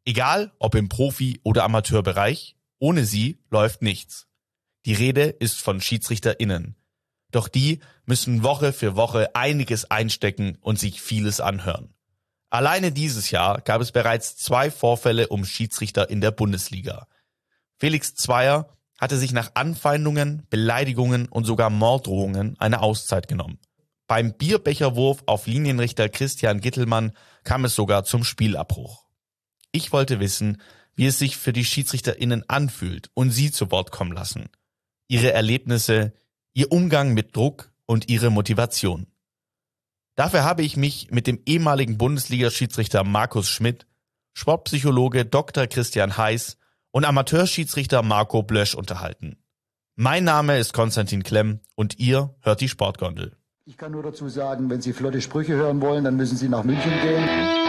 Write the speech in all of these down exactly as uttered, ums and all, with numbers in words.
Egal, ob im Profi- oder Amateurbereich, ohne sie läuft nichts. Die Rede ist von SchiedsrichterInnen. Doch die müssen Woche für Woche einiges einstecken und sich vieles anhören. Alleine dieses Jahr gab es bereits zwei Vorfälle um Schiedsrichter in der Bundesliga. Felix Zweier hatte sich nach Anfeindungen, Beleidigungen und sogar Morddrohungen eine Auszeit genommen. Beim Bierbecherwurf auf Linienrichter Christian Gittelmann kam es sogar zum Spielabbruch. Ich wollte wissen, wie es sich für die SchiedsrichterInnen anfühlt und sie zu Wort kommen lassen. Ihre Erlebnisse, ihr Umgang mit Druck und ihre Motivation. Dafür habe ich mich mit dem ehemaligen Bundesliga-Schiedsrichter Markus Schmidt, Sportpsychologe Doktor Christian Heiß und Amateurschiedsrichter Marco Blösch unterhalten. Mein Name ist Konstantin Klemm und ihr hört die Sportgondel. Ich kann nur dazu sagen, wenn Sie flotte Sprüche hören wollen, dann müssen Sie nach München gehen.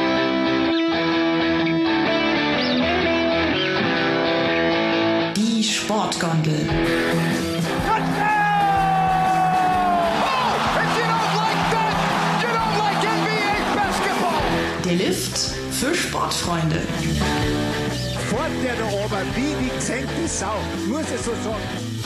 Die Sportgondel. Der Lift für Sportfreunde. Fort der da oben, wie die gesenkte Sau, muss es so sagen.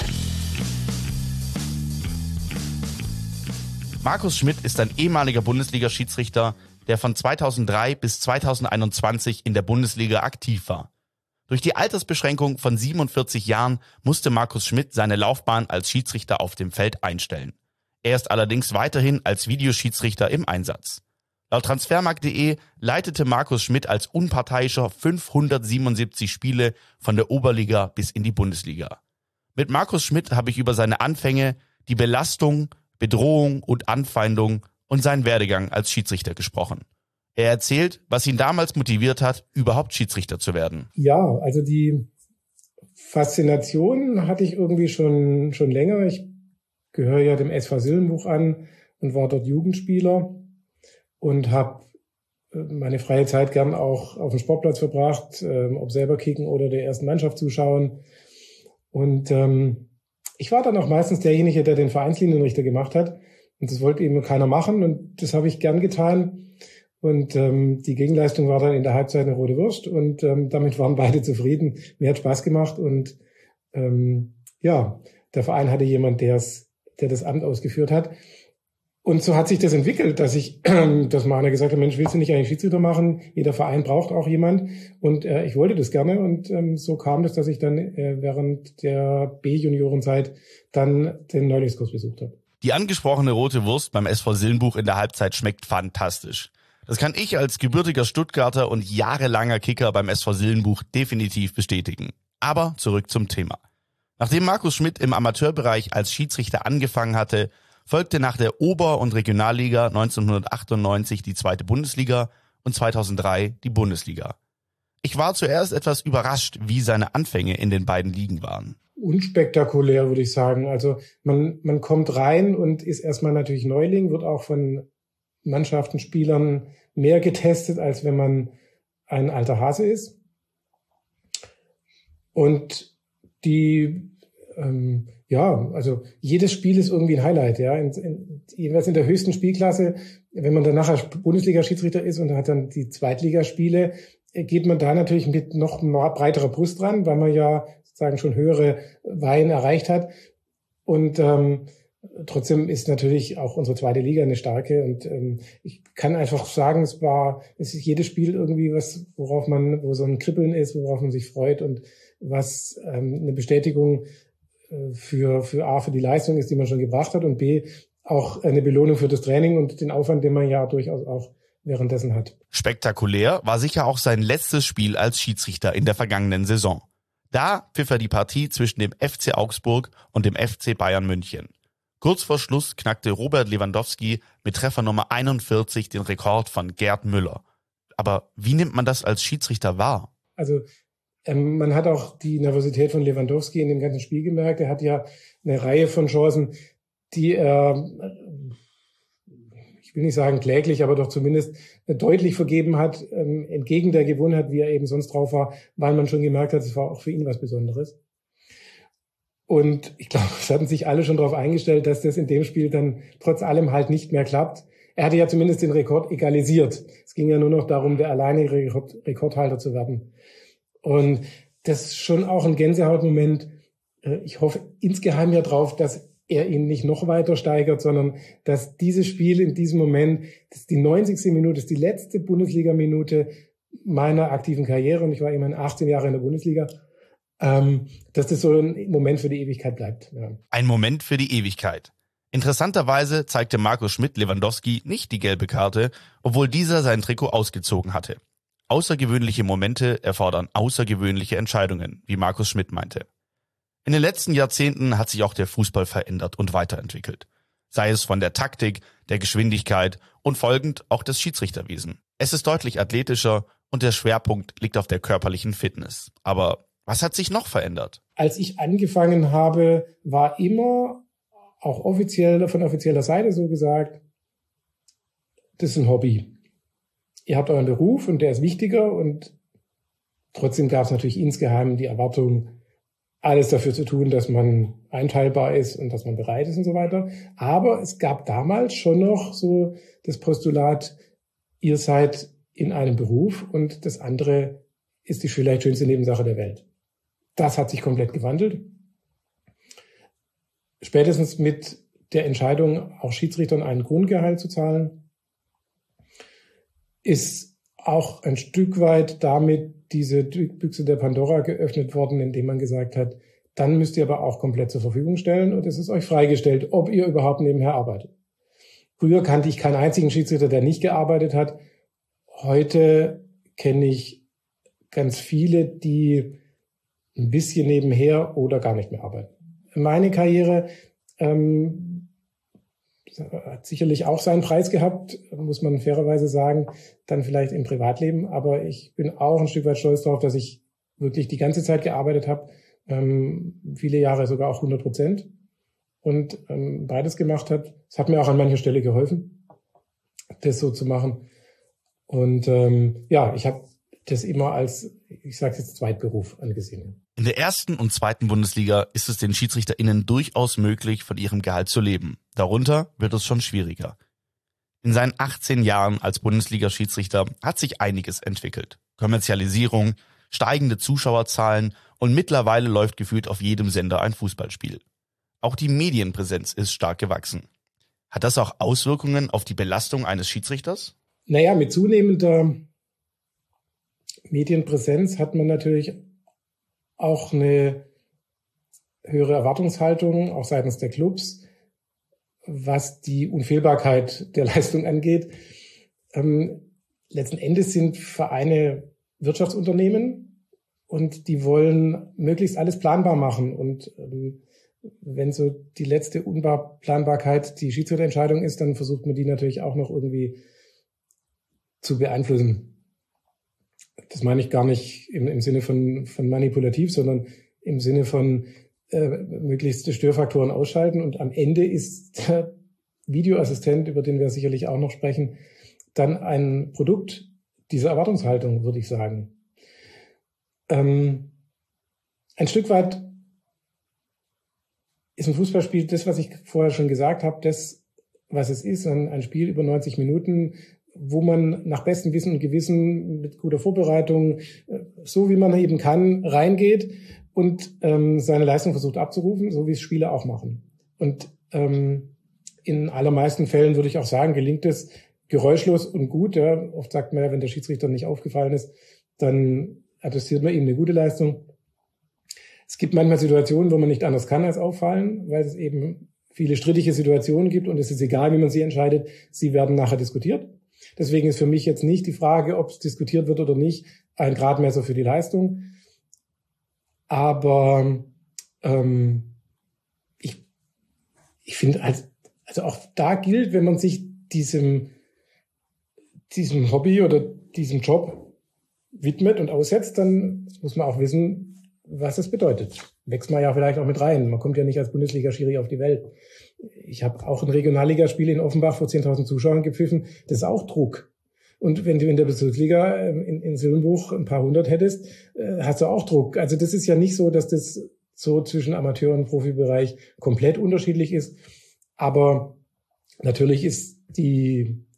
Markus Schmidt ist ein ehemaliger Bundesliga-Schiedsrichter, der von zweitausenddrei bis zweitausendeinundzwanzig in der Bundesliga aktiv war. Durch die Altersbeschränkung von siebenundvierzig Jahren musste Markus Schmidt seine Laufbahn als Schiedsrichter auf dem Feld einstellen. Er ist allerdings weiterhin als Videoschiedsrichter im Einsatz. Laut Transfermarkt punkt de leitete Markus Schmidt als Unparteiischer fünfhundertsiebenundsiebzig Spiele von der Oberliga bis in die Bundesliga. Mit Markus Schmidt habe ich über seine Anfänge, die Belastung, Bedrohung und Anfeindung und seinen Werdegang als Schiedsrichter gesprochen. Er erzählt, was ihn damals motiviert hat, überhaupt Schiedsrichter zu werden. Ja, also die Faszination hatte ich irgendwie schon schon länger. Ich gehöre ja dem S V Silbenbuch an und war dort Jugendspieler und habe meine freie Zeit gern auch auf dem Sportplatz verbracht, ähm, ob selber kicken oder der ersten Mannschaft zuschauen. Und ähm, ich war dann auch meistens derjenige, der den Vereinslinienrichter gemacht hat. Und das wollte eben keiner machen und das habe ich gern getan. Und ähm, die Gegenleistung war dann in der Halbzeit eine rote Wurst und ähm, damit waren beide zufrieden. Mir hat Spaß gemacht und ähm, ja, der Verein hatte jemand, der's, der das Amt ausgeführt hat. Und so hat sich das entwickelt, dass ich, dass mal einer gesagt hat, Mensch, willst du nicht eigentlich Schiedsrichter machen? Jeder Verein braucht auch jemand. Und äh, ich wollte das gerne. Und ähm, so kam das, dass ich dann äh, während der B-Juniorenzeit dann den Neulichskurs besucht habe. Die angesprochene rote Wurst beim S V Silbenbuch in der Halbzeit schmeckt fantastisch. Das kann ich als gebürtiger Stuttgarter und jahrelanger Kicker beim S V Silbenbuch definitiv bestätigen. Aber zurück zum Thema. Nachdem Markus Schmidt im Amateurbereich als Schiedsrichter angefangen hatte, folgte nach der Ober- und Regionalliga neunzehnhundertachtundneunzig die zweite Bundesliga und zweitausenddrei die Bundesliga. Ich war zuerst etwas überrascht, wie seine Anfänge in den beiden Ligen waren. Unspektakulär, würde ich sagen. Also man, man kommt rein und ist erstmal natürlich Neuling, wird auch von Mannschaften, Spielern mehr getestet, als wenn man ein alter Hase ist. Und die, ähm, ja, also jedes Spiel ist irgendwie ein Highlight, ja. In, in, jeweils in der höchsten Spielklasse, wenn man dann nachher Bundesliga-Schiedsrichter ist und hat dann die Zweitligaspiele, geht man da natürlich mit noch breiterer Brust dran, weil man ja sozusagen schon höhere Weihen erreicht hat. Und ähm, trotzdem ist natürlich auch unsere zweite Liga eine starke. Und ähm, ich kann einfach sagen, es war, es ist jedes Spiel irgendwie was, worauf man, wo so ein Kribbeln ist, worauf man sich freut und was ähm, eine Bestätigung für für A, für die Leistung ist, die man schon gebracht hat und B, auch eine Belohnung für das Training und den Aufwand, den man ja durchaus auch währenddessen hat. Spektakulär war sicher auch sein letztes Spiel als Schiedsrichter in der vergangenen Saison. Da pfiff er die Partie zwischen dem F C Augsburg und dem F C Bayern München. Kurz vor Schluss knackte Robert Lewandowski mit Treffer Nummer einundvierzig den Rekord von Gerd Müller. Aber wie nimmt man das als Schiedsrichter wahr? Also Ähm, man hat auch die Nervosität von Lewandowski in dem ganzen Spiel gemerkt. Er hat ja eine Reihe von Chancen, die er, ich will nicht sagen kläglich, aber doch zumindest deutlich vergeben hat, ähm, entgegen der Gewohnheit, wie er eben sonst drauf war, weil man schon gemerkt hat, es war auch für ihn was Besonderes. Und ich glaube, es hatten sich alle schon darauf eingestellt, dass das in dem Spiel dann trotz allem halt nicht mehr klappt. er hatte ja zumindest den Rekord egalisiert. Es ging ja nur noch darum, der alleinige Rekord, Rekordhalter zu werden. Und das ist schon auch ein Gänsehautmoment. Ich hoffe insgeheim ja drauf, dass er ihn nicht noch weiter steigert, sondern dass dieses Spiel in diesem Moment, das ist die neunzigste Minute, das ist die letzte Bundesliga-Minute meiner aktiven Karriere, und ich war immerhin achtzehn Jahre in der Bundesliga, ähm, dass das so ein Moment für die Ewigkeit bleibt. Ja. Ein Moment für die Ewigkeit. Interessanterweise zeigte Markus Schmidt Lewandowski nicht die gelbe Karte, obwohl dieser sein Trikot ausgezogen hatte. Außergewöhnliche Momente erfordern außergewöhnliche Entscheidungen, wie Markus Schmidt meinte. In den letzten Jahrzehnten hat sich auch der Fußball verändert und weiterentwickelt. Sei es von der Taktik, der Geschwindigkeit und folgend auch das Schiedsrichterwesen. Es ist deutlich athletischer und der Schwerpunkt liegt auf der körperlichen Fitness. Aber was hat sich noch verändert? Als ich angefangen habe, war immer, auch offiziell von offizieller Seite so gesagt, das ist ein Hobby. Ihr habt euren Beruf und der ist wichtiger, und trotzdem gab es natürlich insgeheim die Erwartung, alles dafür zu tun, dass man einteilbar ist und dass man bereit ist und so weiter. Aber es gab damals schon noch so das Postulat, ihr seid in einem Beruf und das andere ist die vielleicht schönste Nebensache der Welt. Das hat sich komplett gewandelt. Spätestens mit der Entscheidung, auch Schiedsrichtern einen Grundgehalt zu zahlen, ist auch ein Stück weit damit diese Büchse der Pandora geöffnet worden, indem man gesagt hat, dann müsst ihr aber auch komplett zur Verfügung stellen und es ist euch freigestellt, ob ihr überhaupt nebenher arbeitet. Früher kannte ich keinen einzigen Schiedsrichter, der nicht gearbeitet hat. Heute kenne ich ganz viele, die ein bisschen nebenher oder gar nicht mehr arbeiten. Meine Karriere ähm, hat sicherlich auch seinen Preis gehabt, muss man fairerweise sagen, dann vielleicht im Privatleben. Aber ich bin auch ein Stück weit stolz darauf, dass ich wirklich die ganze Zeit gearbeitet habe, ähm, viele Jahre sogar auch hundert Prozent und ähm, beides gemacht hat. Es hat mir auch an mancher Stelle geholfen, das so zu machen. Und ähm, ja, ich habe das immer als, ich sage jetzt, Zweitberuf angesehen. In der ersten und zweiten Bundesliga ist es den SchiedsrichterInnen durchaus möglich, von ihrem Gehalt zu leben. Darunter wird es schon schwieriger. In seinen achtzehn Jahren als Bundesliga-Schiedsrichter hat sich einiges entwickelt. Kommerzialisierung, steigende Zuschauerzahlen und mittlerweile läuft gefühlt auf jedem Sender ein Fußballspiel. Auch die Medienpräsenz ist stark gewachsen. Hat das auch Auswirkungen auf die Belastung eines Schiedsrichters? Naja, mit zunehmender Medienpräsenz hat man natürlich auch eine höhere Erwartungshaltung, auch seitens der Clubs, was die Unfehlbarkeit der Leistung angeht. Ähm, letzten Endes sind Vereine Wirtschaftsunternehmen und die wollen möglichst alles planbar machen. Und ähm, wenn so die letzte Unplanbarkeit die Schiedsrichterentscheidung ist, dann versucht man die natürlich auch noch irgendwie zu beeinflussen. Das meine ich gar nicht im, im Sinne von, von manipulativ, sondern im Sinne von äh, möglichst Störfaktoren ausschalten. Und am Ende ist der Videoassistent, über den wir sicherlich auch noch sprechen, dann ein Produkt dieser Erwartungshaltung, würde ich sagen. Ähm, ein Stück weit ist ein Fußballspiel das, was ich vorher schon gesagt habe, das, was es ist, ein, ein Spiel über neunzig Minuten, wo man nach bestem Wissen und Gewissen mit guter Vorbereitung, so wie man eben kann, reingeht und ähm, seine Leistung versucht abzurufen, so wie es Spieler auch machen. Und ähm, in allermeisten Fällen würde ich auch sagen, gelingt es geräuschlos und gut. Ja. Oft sagt man ja, wenn der Schiedsrichter nicht aufgefallen ist, dann attestiert man ihm eine gute Leistung. Es gibt manchmal Situationen, wo man nicht anders kann als auffallen, weil es eben viele strittige Situationen gibt und es ist egal, wie man sie entscheidet, sie werden nachher diskutiert. Deswegen ist für mich jetzt nicht die Frage, ob es diskutiert wird oder nicht, ein Gradmesser für die Leistung. Aber ähm, ich, ich finde, also, also auch da gilt, wenn man sich diesem, diesem Hobby oder diesem Job widmet und aussetzt, dann muss man auch wissen, was es bedeutet. Wächst man ja vielleicht auch mit rein. Man kommt ja nicht als Bundesliga-Schiri auf die Welt. Ich habe auch ein Regionalligaspiel in Offenbach vor zehntausend Zuschauern gepfiffen. Das ist auch Druck. Und wenn du in der Bezirksliga in, in Silbenbuch ein paar hundert hättest, äh, hast du auch Druck. Also das ist ja nicht so, dass das so zwischen Amateur- und Profibereich komplett unterschiedlich ist. Aber natürlich ist die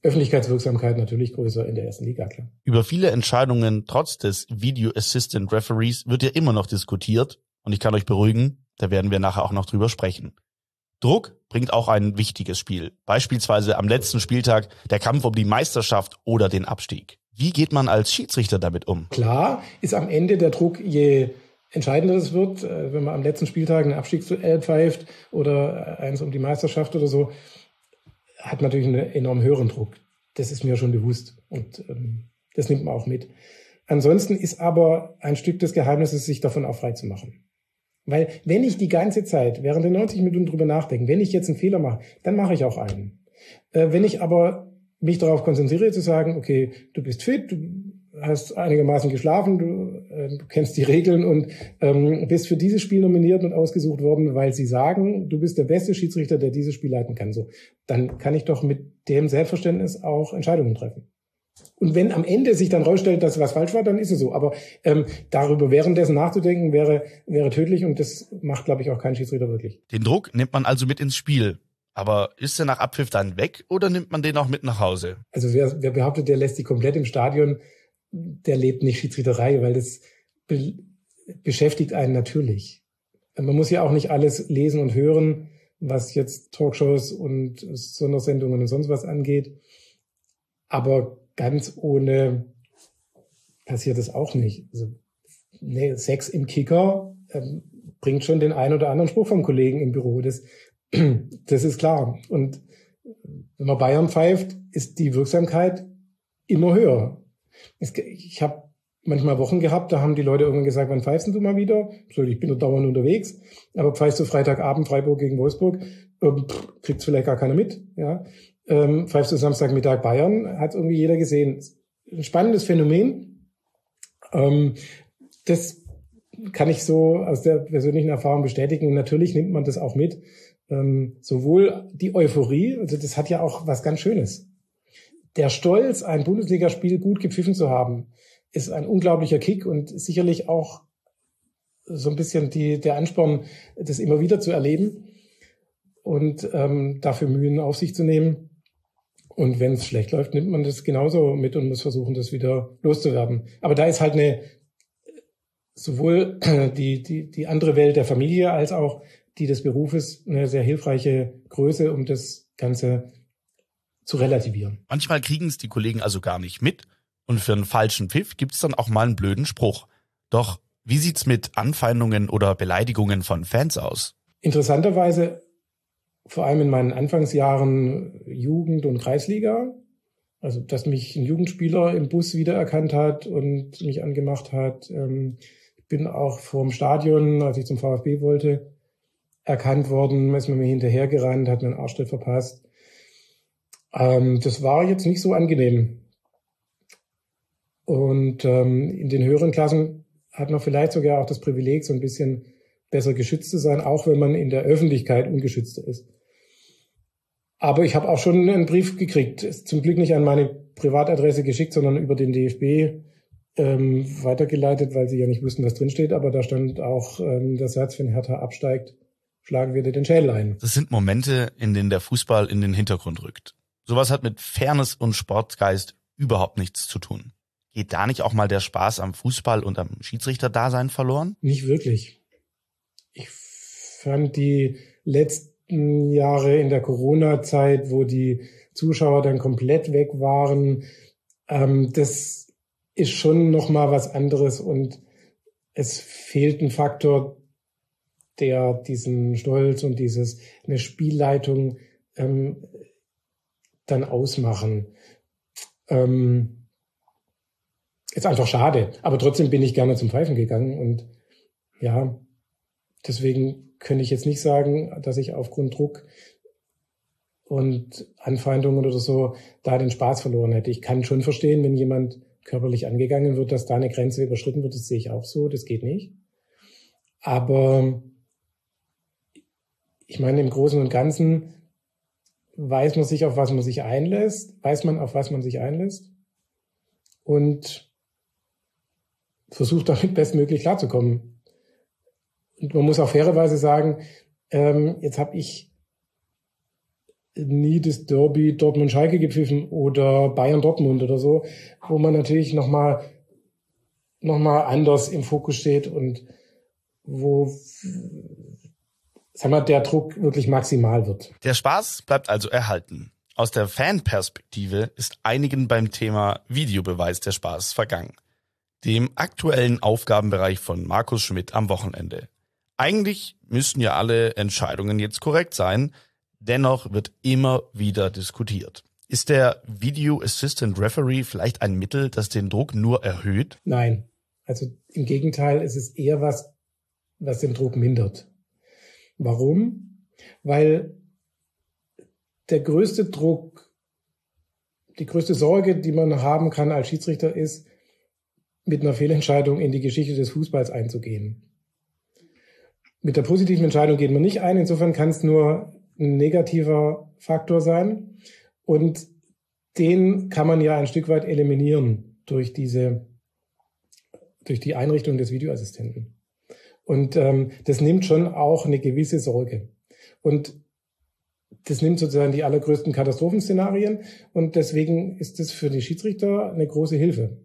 Öffentlichkeitswirksamkeit natürlich größer in der ersten Liga, klar. Über viele Entscheidungen trotz des Video Assistant Referees wird ja immer noch diskutiert und ich kann euch beruhigen, da werden wir nachher auch noch drüber sprechen. Druck bringt auch ein wichtiges Spiel, beispielsweise am letzten Spieltag der Kampf um die Meisterschaft oder den Abstieg. Wie geht man als Schiedsrichter damit um? Klar ist am Ende der Druck, je entscheidender es wird, wenn man am letzten Spieltag einen Abstiegsduell pfeift oder eins um die Meisterschaft oder so, hat natürlich einen enorm höheren Druck. Das ist mir schon bewusst und ähm, das nimmt man auch mit. Ansonsten ist aber ein Stück des Geheimnisses, sich davon auch frei zu machen. Weil wenn ich die ganze Zeit, während der neunzig Minuten drüber nachdenke, wenn ich jetzt einen Fehler mache, dann mache ich auch einen. Äh, wenn ich aber mich darauf konzentriere zu sagen, okay, du bist fit, du hast einigermaßen geschlafen, du, äh, du kennst die Regeln und ähm, bist für dieses Spiel nominiert und ausgesucht worden, weil sie sagen, du bist der beste Schiedsrichter, der dieses Spiel leiten kann. So, dann kann ich doch mit dem Selbstverständnis auch Entscheidungen treffen. Und wenn am Ende sich dann rausstellt, dass was falsch war, dann ist es so. Aber ähm, darüber währenddessen nachzudenken, wäre wäre tödlich und das macht, glaube ich, auch kein Schiedsrichter wirklich. Den Druck nimmt man also mit ins Spiel. Aber ist er nach Abpfiff dann weg oder nimmt man den auch mit nach Hause? Also wer, wer behauptet, der lässt die komplett im Stadion, der lebt nicht Schiedsrichterei, weil das be- beschäftigt einen natürlich. Man muss ja auch nicht alles lesen und hören, was jetzt Talkshows und Sondersendungen und sonst was angeht. Aber ganz ohne passiert es auch nicht. Also, nee, Sex im Kicker ähm, bringt schon den einen oder anderen Spruch vom Kollegen im Büro. Das, das ist klar. Und wenn man Bayern pfeift, ist die Wirksamkeit immer höher. Es, ich habe manchmal Wochen gehabt, da haben die Leute irgendwann gesagt, wann pfeifst du mal wieder? So, ich bin doch dauernd unterwegs. Aber pfeifst du Freitagabend Freiburg gegen Wolfsburg, ähm, kriegt's vielleicht gar keiner mit. Ja. Ähm, pfeifst du Samstagmittag Bayern, hat irgendwie jeder gesehen. Ein spannendes Phänomen. Ähm, das kann ich so aus der persönlichen Erfahrung bestätigen. Natürlich nimmt man das auch mit. Ähm, sowohl die Euphorie, also das hat ja auch was ganz Schönes. Der Stolz, ein Bundesligaspiel gut gepfiffen zu haben, ist ein unglaublicher Kick und sicherlich auch so ein bisschen die, der Ansporn, das immer wieder zu erleben und ähm, dafür Mühen auf sich zu nehmen. Und wenn es schlecht läuft, nimmt man das genauso mit und muss versuchen, das wieder loszuwerden. Aber da ist halt eine sowohl die die die andere Welt der Familie als auch die des Berufes eine sehr hilfreiche Größe, um das Ganze zu relativieren. Manchmal kriegen es die Kollegen also gar nicht mit und für einen falschen Pfiff gibt's dann auch mal einen blöden Spruch. Doch wie sieht's mit Anfeindungen oder Beleidigungen von Fans aus? Interessanterweise, vor allem in meinen Anfangsjahren Jugend- und Kreisliga, also dass mich ein Jugendspieler im Bus wiedererkannt hat und mich angemacht hat. Ich bin auch vorm Stadion, als ich zum VfB wollte, erkannt worden, ist mir hinterhergerannt, hat mir einen Arschtritt verpasst. Das war jetzt nicht so angenehm. Und in den höheren Klassen hat man vielleicht sogar auch das Privileg, so ein bisschen besser geschützt zu sein, auch wenn man in der Öffentlichkeit ungeschützter ist. Aber ich habe auch schon einen Brief gekriegt, ist zum Glück nicht an meine Privatadresse geschickt, sondern über den D F B ähm, weitergeleitet, weil sie ja nicht wussten, was drinsteht. Aber da stand auch ähm, der Satz, wenn Hertha absteigt, schlagen wir dir den Schädel ein. Das sind Momente, in denen der Fußball in den Hintergrund rückt. Sowas hat mit Fairness und Sportgeist überhaupt nichts zu tun. Geht da nicht auch mal der Spaß am Fußball und am Schiedsrichterdasein verloren? Nicht wirklich. Ich fand die letzten Jahre in der Corona-Zeit, wo die Zuschauer dann komplett weg waren, ähm, das ist schon nochmal was anderes und es fehlt ein Faktor, der diesen Stolz und dieses eine Spielleitung ähm, dann ausmachen. Ähm, ist einfach schade, aber trotzdem bin ich gerne zum Pfeifen gegangen und ja, deswegen könnte ich jetzt nicht sagen, dass ich aufgrund Druck und Anfeindungen oder so da den Spaß verloren hätte. Ich kann schon verstehen, wenn jemand körperlich angegangen wird, dass da eine Grenze überschritten wird, das sehe ich auch so, das geht nicht. Aber ich meine, im Großen und Ganzen weiß man sich, auf was man sich einlässt, weiß man, auf was man sich einlässt und versucht damit bestmöglich klarzukommen. Und man muss auch fairerweise sagen, ähm, jetzt habe ich nie das Derby Dortmund-Schalke gepfiffen oder Bayern-Dortmund oder so, wo man natürlich nochmal noch mal anders im Fokus steht und wo, sagen wir, der Druck wirklich maximal wird. Der Spaß bleibt also erhalten. Aus der Fanperspektive ist einigen beim Thema Videobeweis der Spaß vergangen. Dem aktuellen Aufgabenbereich von Markus Schmidt am Wochenende. Eigentlich müssten ja alle Entscheidungen jetzt korrekt sein, dennoch wird immer wieder diskutiert. Ist der Video Assistant Referee vielleicht ein Mittel, das den Druck nur erhöht? Nein, also im Gegenteil, es ist eher was, was den Druck mindert. Warum? Weil der größte Druck, die größte Sorge, die man haben kann als Schiedsrichter, ist, mit einer Fehlentscheidung in die Geschichte des Fußballs einzugehen. Mit der positiven Entscheidung geht man nicht ein, insofern kann es nur ein negativer Faktor sein und den kann man ja ein Stück weit eliminieren durch diese, durch die Einrichtung des Videoassistenten. Und ähm, das nimmt schon auch eine gewisse Sorge. Und das nimmt sozusagen die allergrößten Katastrophenszenarien und deswegen ist es für die Schiedsrichter eine große Hilfe.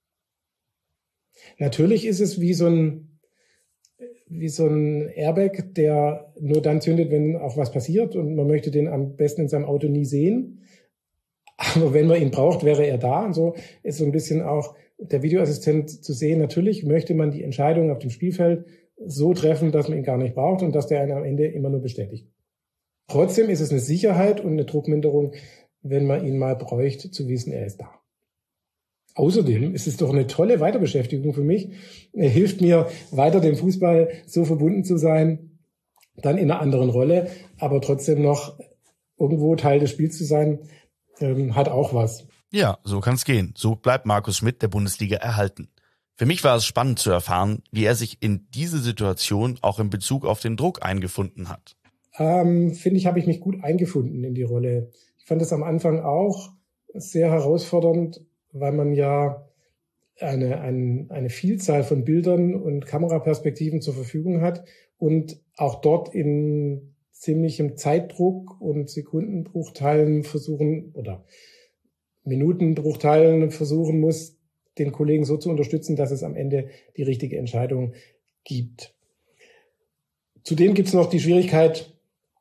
Natürlich ist es wie so ein, wie so ein Airbag, der nur dann zündet, wenn auch was passiert und man möchte den am besten in seinem Auto nie sehen. Aber wenn man ihn braucht, wäre er da. Und so ist so ein bisschen auch der Videoassistent zu sehen. Natürlich möchte man die Entscheidung auf dem Spielfeld so treffen, dass man ihn gar nicht braucht und dass der einen am Ende immer nur bestätigt. Trotzdem ist es eine Sicherheit und eine Druckminderung, wenn man ihn mal bräuchte, zu wissen, er ist da. Außerdem ist es doch eine tolle Weiterbeschäftigung für mich. Er hilft mir, weiter dem Fußball so verbunden zu sein, dann in einer anderen Rolle, aber trotzdem noch irgendwo Teil des Spiels zu sein, ähm, hat auch was. Ja, so kann's gehen. So bleibt Markus Schmidt der Bundesliga erhalten. Für mich war es spannend zu erfahren, wie er sich in diese Situation auch in Bezug auf den Druck eingefunden hat. Ähm, finde ich, habe ich mich gut eingefunden in die Rolle. Ich fand es am Anfang auch sehr herausfordernd, weil man ja eine, eine, eine Vielzahl von Bildern und Kameraperspektiven zur Verfügung hat und auch dort in ziemlichem Zeitdruck und Sekundenbruchteilen versuchen oder Minutenbruchteilen versuchen muss, den Kollegen so zu unterstützen, dass es am Ende die richtige Entscheidung gibt. Zudem gibt es noch die Schwierigkeit,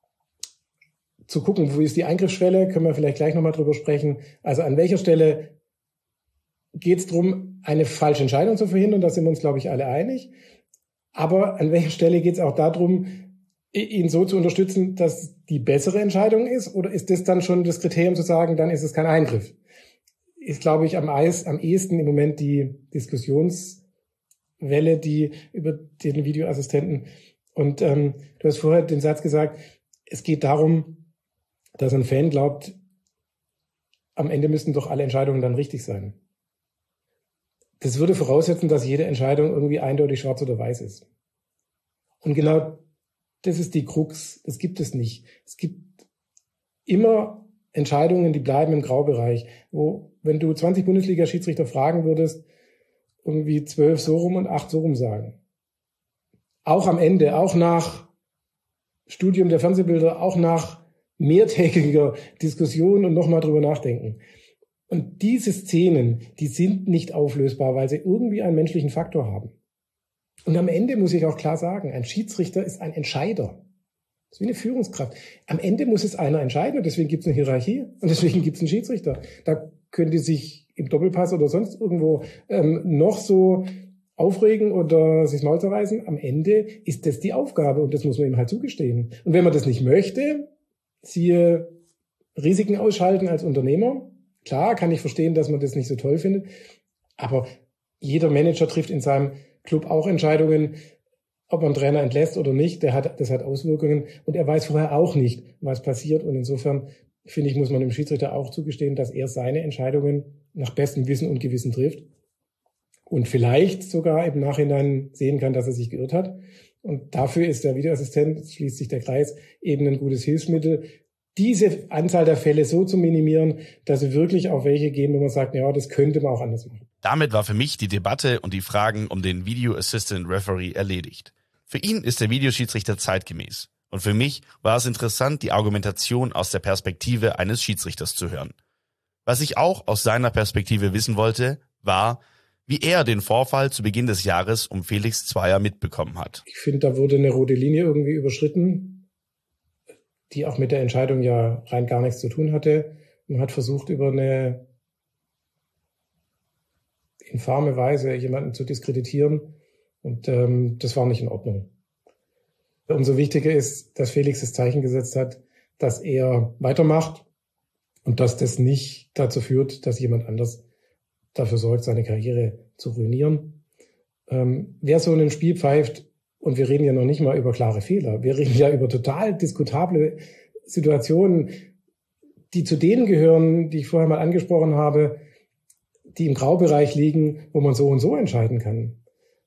zu gucken, wo ist die Eingriffsschwelle, können wir vielleicht gleich nochmal drüber sprechen. Also an welcher Stelle geht es darum, eine falsche Entscheidung zu verhindern, da sind wir uns, glaube ich, alle einig. Aber an welcher Stelle geht es auch darum, ihn so zu unterstützen, dass die bessere Entscheidung ist? Oder ist das dann schon das Kriterium zu sagen, dann ist es kein Eingriff? Ist, glaube ich, am, Eis, am ehesten im Moment die Diskussionswelle, die über den Videoassistenten. Und ähm, du hast vorher den Satz gesagt, es geht darum, dass ein Fan glaubt, am Ende müssten doch alle Entscheidungen dann richtig sein. Das würde voraussetzen, dass jede Entscheidung irgendwie eindeutig schwarz oder weiß ist. Und genau das ist die Krux. Das gibt es nicht. Es gibt immer Entscheidungen, die bleiben im Graubereich, wo, wenn du zwanzig Bundesliga-Schiedsrichter fragen würdest, irgendwie zwölf so rum und acht so rum sagen. Auch am Ende, auch nach Studium der Fernsehbilder, auch nach mehrtägiger Diskussion und nochmal drüber nachdenken. Und diese Szenen, die sind nicht auflösbar, weil sie irgendwie einen menschlichen Faktor haben. Und am Ende muss ich auch klar sagen, ein Schiedsrichter ist ein Entscheider. Das ist wie eine Führungskraft. Am Ende muss es einer entscheiden und deswegen gibt es eine Hierarchie und deswegen gibt es einen Schiedsrichter. Da können die sich im Doppelpass oder sonst irgendwo ähm, noch so aufregen oder sich Maul zerreißen. Am Ende ist das die Aufgabe und das muss man ihm halt zugestehen. Und wenn man das nicht möchte, siehe Risiken ausschalten als Unternehmer. Klar kann ich verstehen, dass man das nicht so toll findet, aber jeder Manager trifft in seinem Club auch Entscheidungen, ob man einen Trainer entlässt oder nicht. Der hat, das hat Auswirkungen und er weiß vorher auch nicht, was passiert. Und insofern, finde ich, muss man dem Schiedsrichter auch zugestehen, dass er seine Entscheidungen nach bestem Wissen und Gewissen trifft und vielleicht sogar im Nachhinein sehen kann, dass er sich geirrt hat. Und dafür ist der Videoassistent, jetzt schließt sich der Kreis, eben ein gutes Hilfsmittel, diese Anzahl der Fälle so zu minimieren, dass sie wirklich auf welche gehen, wo man sagt, ja, das könnte man auch anders machen. Damit war für mich die Debatte und die Fragen um den Video Assistant Referee erledigt. Für ihn ist der Videoschiedsrichter zeitgemäß. Und für mich war es interessant, die Argumentation aus der Perspektive eines Schiedsrichters zu hören. Was ich auch aus seiner Perspektive wissen wollte, war, wie er den Vorfall zu Beginn des Jahres um Felix Zweier mitbekommen hat. Ich finde, da wurde eine rote Linie irgendwie überschritten, die auch mit der Entscheidung ja rein gar nichts zu tun hatte. Man hat versucht, über eine infame Weise jemanden zu diskreditieren und ähm, das war nicht in Ordnung. Umso wichtiger ist, dass Felix das Zeichen gesetzt hat, dass er weitermacht und dass das nicht dazu führt, dass jemand anders dafür sorgt, seine Karriere zu ruinieren. Ähm, wer so ein Spiel pfeift, und wir reden ja noch nicht mal über klare Fehler, wir reden ja über total diskutable Situationen, die zu denen gehören, die ich vorher mal angesprochen habe, die im Graubereich liegen, wo man so und so entscheiden kann.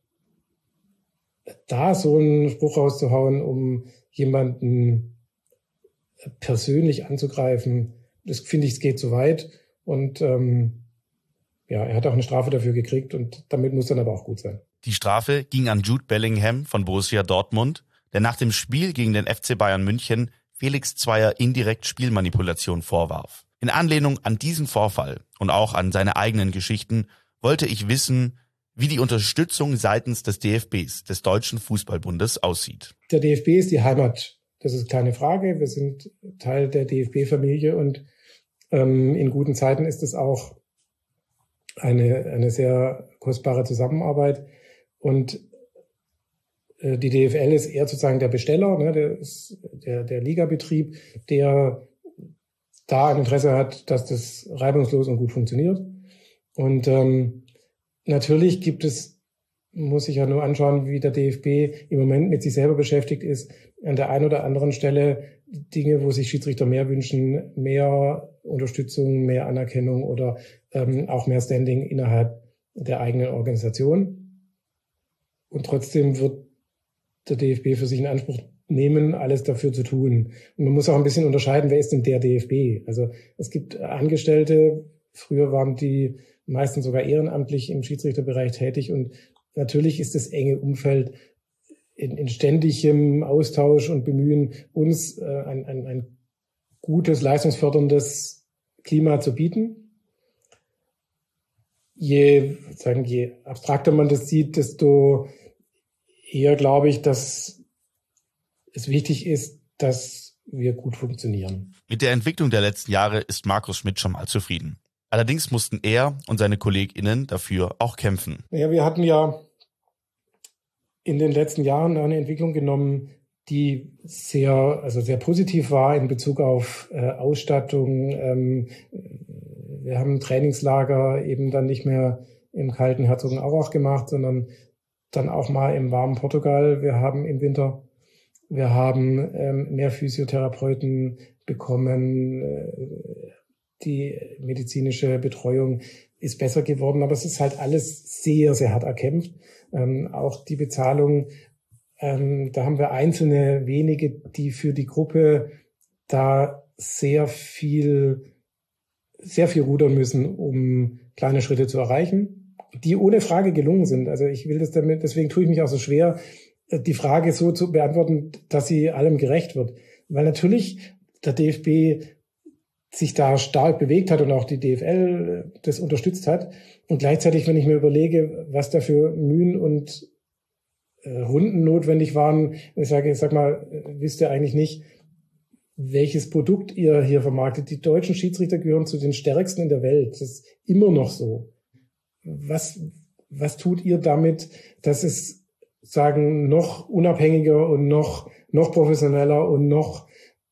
Da so einen Spruch rauszuhauen, um jemanden persönlich anzugreifen, das finde ich, es geht zu weit. Und ähm, ja, er hat auch eine Strafe dafür gekriegt und damit muss dann aber auch gut sein. Die Strafe ging an Jude Bellingham von Borussia Dortmund, der nach dem Spiel gegen den F C Bayern München Felix Zweier indirekt Spielmanipulation vorwarf. In Anlehnung an diesen Vorfall und auch an seine eigenen Geschichten wollte ich wissen, wie die Unterstützung seitens des D F Bs, des Deutschen Fußballbundes, aussieht. Der D F B ist die Heimat, das ist keine Frage. Wir sind Teil der D F B-Familie und ähm, in guten Zeiten ist es auch eine, eine sehr kostbare Zusammenarbeit. Und äh, die D F L ist eher sozusagen der Besteller, ne, der, ist der, der Ligabetrieb, der da ein Interesse hat, dass das reibungslos und gut funktioniert. Und ähm, natürlich gibt es, muss ich ja nur anschauen, wie der D F B im Moment mit sich selber beschäftigt ist, an der einen oder anderen Stelle Dinge, wo sich Schiedsrichter mehr wünschen, mehr Unterstützung, mehr Anerkennung oder ähm, auch mehr Standing innerhalb der eigenen Organisation. Und trotzdem wird der D F B für sich in Anspruch nehmen, alles dafür zu tun. Und man muss auch ein bisschen unterscheiden, wer ist denn der D F B? Also es gibt Angestellte, früher waren die meistens sogar ehrenamtlich im Schiedsrichterbereich tätig und natürlich ist das enge Umfeld in, in ständigem Austausch und Bemühen, uns äh, ein, ein, ein gutes, leistungsförderndes Klima zu bieten. Je, sagen, je abstrakter man das sieht, desto eher glaube ich, dass es wichtig ist, dass wir gut funktionieren. Mit der Entwicklung der letzten Jahre ist Markus Schmidt schon mal zufrieden. Allerdings mussten er und seine KollegInnen dafür auch kämpfen. Ja, wir hatten ja in den letzten Jahren eine Entwicklung genommen, die sehr, also sehr positiv war in Bezug auf äh, Ausstattung. Ähm, wir haben Trainingslager eben dann nicht mehr im kalten Herzogenaurach gemacht, sondern dann auch mal im warmen Portugal. Wir haben im Winter, wir haben ähm, mehr Physiotherapeuten bekommen. Äh, die medizinische Betreuung ist besser geworden, aber es ist halt alles sehr, sehr hart erkämpft. Ähm, auch die Bezahlung, ähm, da haben wir einzelne wenige, die für die Gruppe da sehr viel, sehr viel rudern müssen, um kleine Schritte zu erreichen, die ohne Frage gelungen sind. Also ich will das damit, deswegen tue ich mich auch so schwer, die Frage so zu beantworten, dass sie allem gerecht wird. Weil natürlich der D F B sich da stark bewegt hat und auch die D F L das unterstützt hat. Und gleichzeitig, wenn ich mir überlege, was da für Mühen und äh, Runden notwendig waren, ich sage, ich sag mal, wisst ihr eigentlich nicht, welches Produkt ihr hier vermarktet. Die deutschen Schiedsrichter gehören zu den stärksten in der Welt. Das ist immer noch so. Was, was tut ihr damit, dass es, sagen, noch unabhängiger und noch, noch professioneller und noch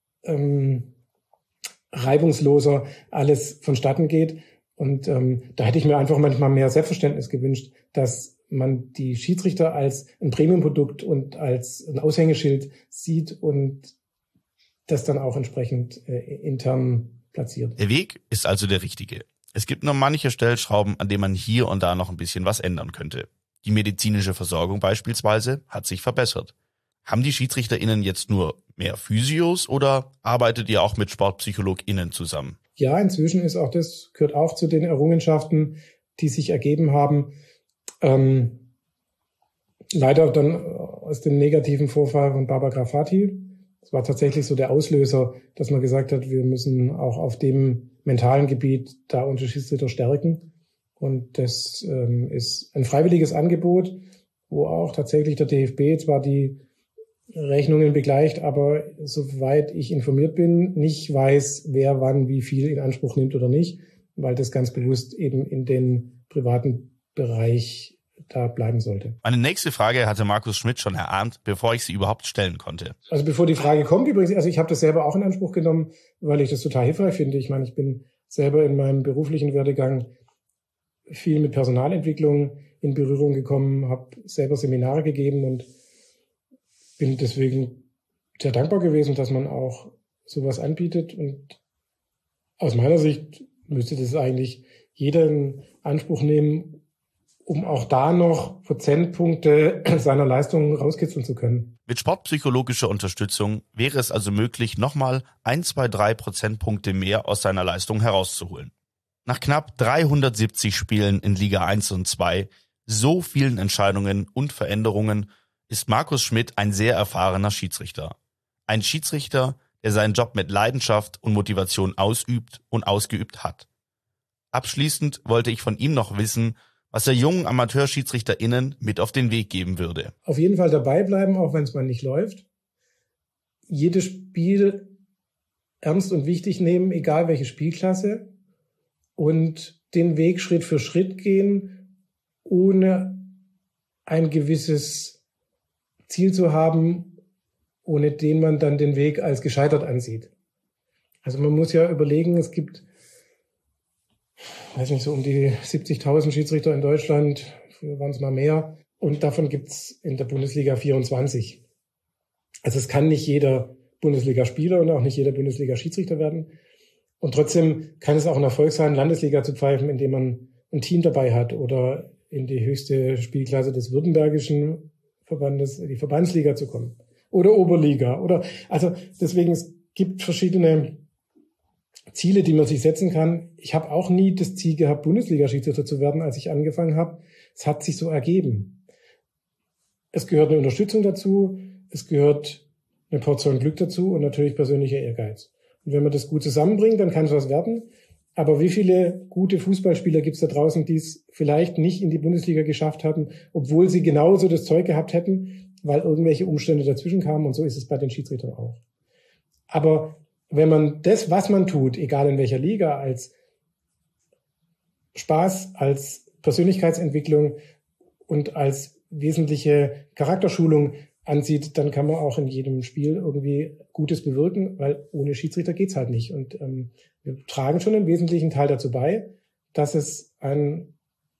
ähm, reibungsloser alles vonstatten geht? Und ähm, da hätte ich mir einfach manchmal mehr Selbstverständnis gewünscht, dass man die Schiedsrichter als ein Premiumprodukt und als ein Aushängeschild sieht und das dann auch entsprechend äh, intern platziert. Der Weg ist also der richtige. Es gibt nur manche Stellschrauben, an denen man hier und da noch ein bisschen was ändern könnte. Die medizinische Versorgung beispielsweise hat sich verbessert. Haben die SchiedsrichterInnen jetzt nur mehr Physios oder arbeitet ihr auch mit SportpsychologInnen zusammen? Ja, inzwischen ist auch das, gehört auch zu den Errungenschaften, die sich ergeben haben. Ähm, leider dann aus dem negativen Vorfall von Baba Grafati. Es war tatsächlich so der Auslöser, dass man gesagt hat, wir müssen auch auf dem mentalen Gebiet da unsere Schiedsrichter stärken. Und das ähm, ist ein freiwilliges Angebot, wo auch tatsächlich der D F B zwar die Rechnungen begleicht, aber soweit ich informiert bin, nicht weiß, wer wann wie viel in Anspruch nimmt oder nicht, weil das ganz bewusst eben in den privaten Bereich da bleiben sollte. Meine nächste Frage hatte Markus Schmidt schon erahnt, bevor ich sie überhaupt stellen konnte. Also bevor die Frage kommt übrigens, also ich habe das selber auch in Anspruch genommen, weil ich das total hilfreich finde. Ich meine, ich bin selber in meinem beruflichen Werdegang viel mit Personalentwicklung in Berührung gekommen, habe selber Seminare gegeben und bin deswegen sehr dankbar gewesen, dass man auch sowas anbietet. Und aus meiner Sicht müsste das eigentlich jeder in Anspruch nehmen, um auch da noch Prozentpunkte seiner Leistungen rauskitzeln zu können. Mit sportpsychologischer Unterstützung wäre es also möglich, nochmal ein, zwei, drei Prozentpunkte mehr aus seiner Leistung herauszuholen. Nach knapp dreihundertsiebzig Spielen in Liga eins und zwei, so vielen Entscheidungen und Veränderungen, ist Markus Schmidt ein sehr erfahrener Schiedsrichter. Ein Schiedsrichter, der seinen Job mit Leidenschaft und Motivation ausübt und ausgeübt hat. Abschließend wollte ich von ihm noch wissen, was er jungen AmateurschiedsrichterInnen mit auf den Weg geben würde. Auf jeden Fall dabei bleiben, auch wenn es mal nicht läuft. Jedes Spiel ernst und wichtig nehmen, egal welche Spielklasse. Und den Weg Schritt für Schritt gehen, ohne ein gewisses Ziel zu haben, ohne den man dann den Weg als gescheitert ansieht. Also man muss ja überlegen, es gibt weiß nicht, so um die siebzigtausend Schiedsrichter in Deutschland, früher waren es mal mehr, und davon gibt's in der Bundesliga vierundzwanzig. Also es kann nicht jeder Bundesligaspieler und auch nicht jeder Bundesliga-Schiedsrichter werden. Und trotzdem kann es auch ein Erfolg sein, Landesliga zu pfeifen, indem man ein Team dabei hat oder in die höchste Spielklasse des württembergischen Verbandes, die Verbandsliga zu kommen. Oder Oberliga. Oder also deswegen, es gibt verschiedene Ziele, die man sich setzen kann. Ich habe auch nie das Ziel gehabt, Bundesliga-Schiedsrichter zu werden, als ich angefangen habe. Es hat sich so ergeben. Es gehört eine Unterstützung dazu, es gehört eine Portion Glück dazu und natürlich persönlicher Ehrgeiz. Und wenn man das gut zusammenbringt, dann kann es was werden. Aber wie viele gute Fußballspieler gibt es da draußen, die es vielleicht nicht in die Bundesliga geschafft hatten, obwohl sie genauso das Zeug gehabt hätten, weil irgendwelche Umstände dazwischen kamen, und so ist es bei den Schiedsrichtern auch. Aber wenn man das, was man tut, egal in welcher Liga, als Spaß, als Persönlichkeitsentwicklung und als wesentliche Charakterschulung ansieht, dann kann man auch in jedem Spiel irgendwie Gutes bewirken, weil ohne Schiedsrichter geht's halt nicht. Und ähm, wir tragen schon einen wesentlichen Teil dazu bei, dass es ein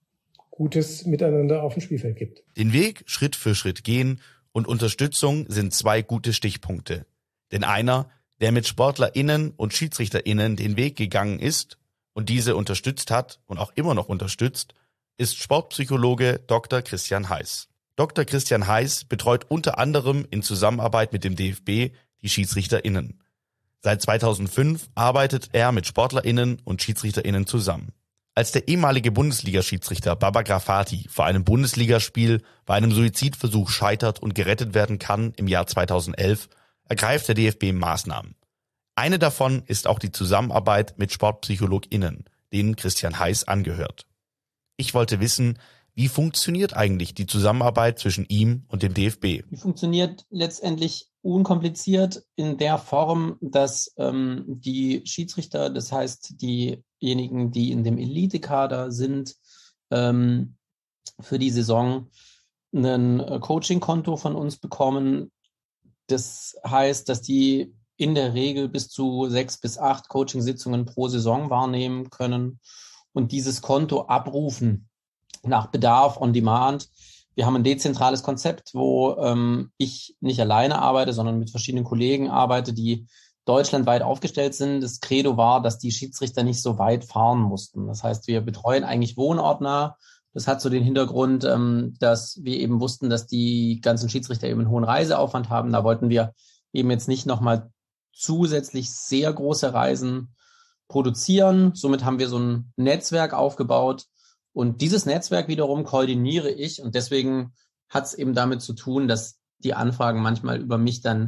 gutes Miteinander auf dem Spielfeld gibt. Den Weg Schritt für Schritt gehen und Unterstützung sind zwei gute Stichpunkte. Denn einer, der mit SportlerInnen und SchiedsrichterInnen den Weg gegangen ist und diese unterstützt hat und auch immer noch unterstützt, ist Sportpsychologe Doktor Christian Heiß. Doktor Christian Heiß betreut unter anderem in Zusammenarbeit mit dem D F B die SchiedsrichterInnen. Seit zweitausendfünf arbeitet er mit SportlerInnen und SchiedsrichterInnen zusammen. Als der ehemalige Bundesliga-Schiedsrichter Baba Grafati vor einem Bundesligaspiel bei einem Suizidversuch scheitert und gerettet werden kann im Jahr zweitausendelf, ergreift der D F B Maßnahmen. Eine davon ist auch die Zusammenarbeit mit SportpsychologInnen, denen Christian Heiß angehört. Ich wollte wissen, wie funktioniert eigentlich die Zusammenarbeit zwischen ihm und dem D F B? Die funktioniert letztendlich unkompliziert in der Form, dass ähm, die Schiedsrichter, das heißt diejenigen, die in dem Elitekader sind, ähm, für die Saison ein äh, Coaching-Konto von uns bekommen. Das heißt, dass die in der Regel bis zu sechs bis acht Coaching-Sitzungen pro Saison wahrnehmen können und dieses Konto abrufen nach Bedarf on Demand. Wir haben ein dezentrales Konzept, wo ähm, ich nicht alleine arbeite, sondern mit verschiedenen Kollegen arbeite, die deutschlandweit aufgestellt sind. Das Credo war, dass die Schiedsrichter nicht so weit fahren mussten. Das heißt, wir betreuen eigentlich wohnortnah. Das hat so den Hintergrund, ähm, dass wir eben wussten, dass die ganzen Schiedsrichter eben einen hohen Reiseaufwand haben. Da wollten wir eben jetzt nicht nochmal zusätzlich sehr große Reisen produzieren. Somit haben wir so ein Netzwerk aufgebaut. Und dieses Netzwerk wiederum koordiniere ich. Und deswegen hat es eben damit zu tun, dass die Anfragen manchmal über mich dann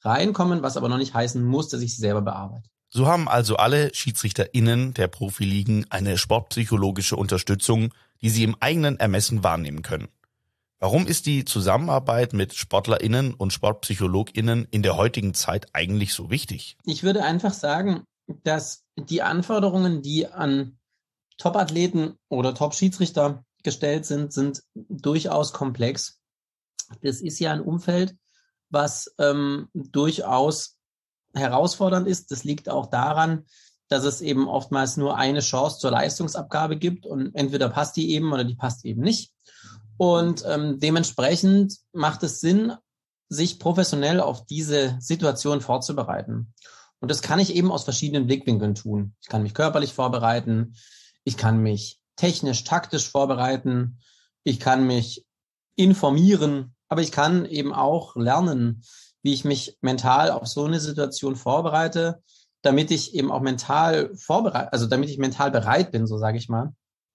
reinkommen, was aber noch nicht heißen muss, dass ich sie selber bearbeite. So haben also alle SchiedsrichterInnen der Profiligen eine sportpsychologische Unterstützung, die sie im eigenen Ermessen wahrnehmen können. Warum ist die Zusammenarbeit mit SportlerInnen und SportpsychologInnen in der heutigen Zeit eigentlich so wichtig? Ich würde einfach sagen, dass die Anforderungen, die an Top-Athleten oder Top-Schiedsrichter gestellt sind, sind durchaus komplex. Das ist ja ein Umfeld, was ähm, durchaus herausfordernd ist. Das liegt auch daran, dass es eben oftmals nur eine Chance zur Leistungsabgabe gibt und entweder passt die eben oder die passt eben nicht. Und ähm, dementsprechend macht es Sinn, sich professionell auf diese Situation vorzubereiten. Und das kann ich eben aus verschiedenen Blickwinkeln tun. Ich kann mich körperlich vorbereiten, ich kann mich technisch, taktisch vorbereiten, ich kann mich informieren, aber ich kann eben auch lernen, wie ich mich mental auf so eine Situation vorbereite, damit ich eben auch mental vorbereitet, also damit ich mental bereit bin, so sage ich mal.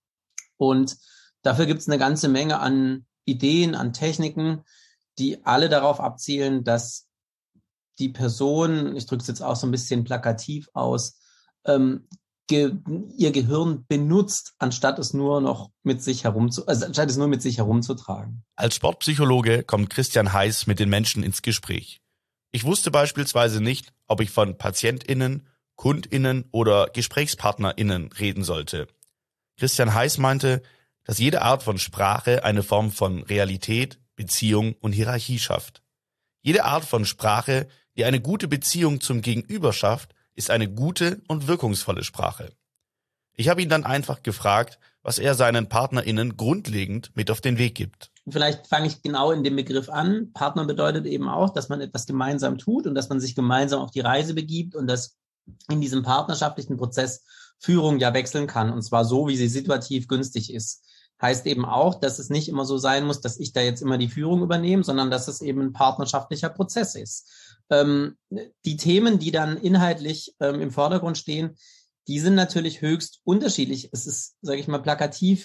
Und dafür gibt es eine ganze Menge an Ideen, an Techniken, die alle darauf abzielen, dass die Person, ich drücke es jetzt auch so ein bisschen plakativ aus, ähm, ge- ihr Gehirn benutzt, anstatt es nur noch mit sich herumzu, also anstatt es nur mit sich herumzutragen. Als Sportpsychologe kommt Christian Heiß mit den Menschen ins Gespräch. Ich wusste beispielsweise nicht, ob ich von PatientInnen, KundInnen oder GesprächspartnerInnen reden sollte. Christian Heiß meinte, dass jede Art von Sprache eine Form von Realität, Beziehung und Hierarchie schafft. Jede Art von Sprache, die eine gute Beziehung zum Gegenüber schafft, ist eine gute und wirkungsvolle Sprache. Ich habe ihn dann einfach gefragt, was er seinen PartnerInnen grundlegend mit auf den Weg gibt. Vielleicht fange ich genau in dem Begriff an. Partner bedeutet eben auch, dass man etwas gemeinsam tut und dass man sich gemeinsam auf die Reise begibt und dass in diesem partnerschaftlichen Prozess Führung ja wechseln kann, und zwar so, wie sie situativ günstig ist. Heißt eben auch, dass es nicht immer so sein muss, dass ich da jetzt immer die Führung übernehme, sondern dass es eben ein partnerschaftlicher Prozess ist. Ähm, die Themen, die dann inhaltlich ähm, im Vordergrund stehen, die sind natürlich höchst unterschiedlich. Es ist, sage ich mal, plakativ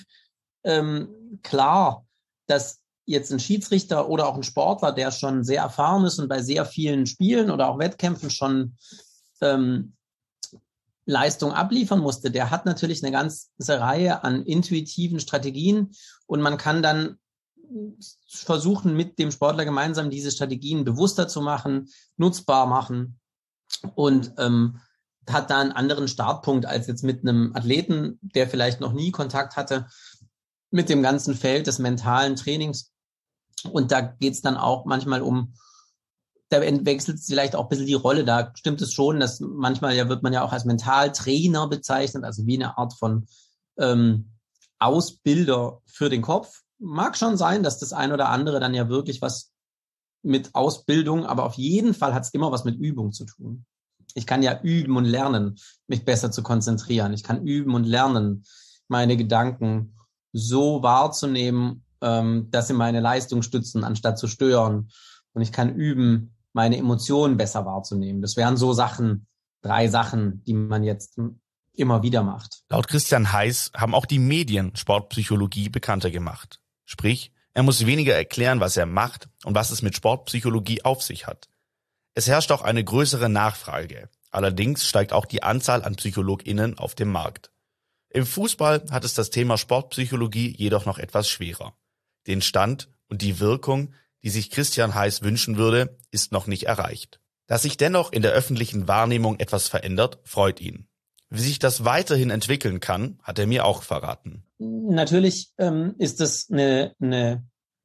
ähm, klar, dass jetzt ein Schiedsrichter oder auch ein Sportler, der schon sehr erfahren ist und bei sehr vielen Spielen oder auch Wettkämpfen schon ähm, Leistung abliefern musste, der hat natürlich eine ganze Reihe an intuitiven Strategien und man kann dann versuchen, mit dem Sportler gemeinsam diese Strategien bewusster zu machen, nutzbar machen und ähm, hat da einen anderen Startpunkt als jetzt mit einem Athleten, der vielleicht noch nie Kontakt hatte mit dem ganzen Feld des mentalen Trainings. Und da geht es dann auch manchmal um, da wechselt vielleicht auch ein bisschen die Rolle. Da stimmt es schon, dass manchmal ja wird man ja auch als Mentaltrainer bezeichnet, also wie eine Art von ähm, Ausbilder für den Kopf. Mag schon sein, dass das ein oder andere dann ja wirklich was mit Ausbildung, aber auf jeden Fall hat es immer was mit Übung zu tun. Ich kann ja üben und lernen, mich besser zu konzentrieren. Ich kann üben und lernen, meine Gedanken so wahrzunehmen, ähm, dass sie meine Leistung stützen, anstatt zu stören. Und ich kann üben, meine Emotionen besser wahrzunehmen. Das wären so Sachen, drei Sachen, die man jetzt immer wieder macht. Laut Christian Heiß haben auch die Medien Sportpsychologie bekannter gemacht. Sprich, er muss weniger erklären, was er macht und was es mit Sportpsychologie auf sich hat. Es herrscht auch eine größere Nachfrage. Allerdings steigt auch die Anzahl an PsychologInnen auf dem Markt. Im Fußball hat es das Thema Sportpsychologie jedoch noch etwas schwerer. Den Stand und die Wirkung, die sich Christian Heiß wünschen würde, ist noch nicht erreicht. Dass sich dennoch in der öffentlichen Wahrnehmung etwas verändert, freut ihn. Wie sich das weiterhin entwickeln kann, hat er mir auch verraten. Natürlich ähm, ist es eine, eine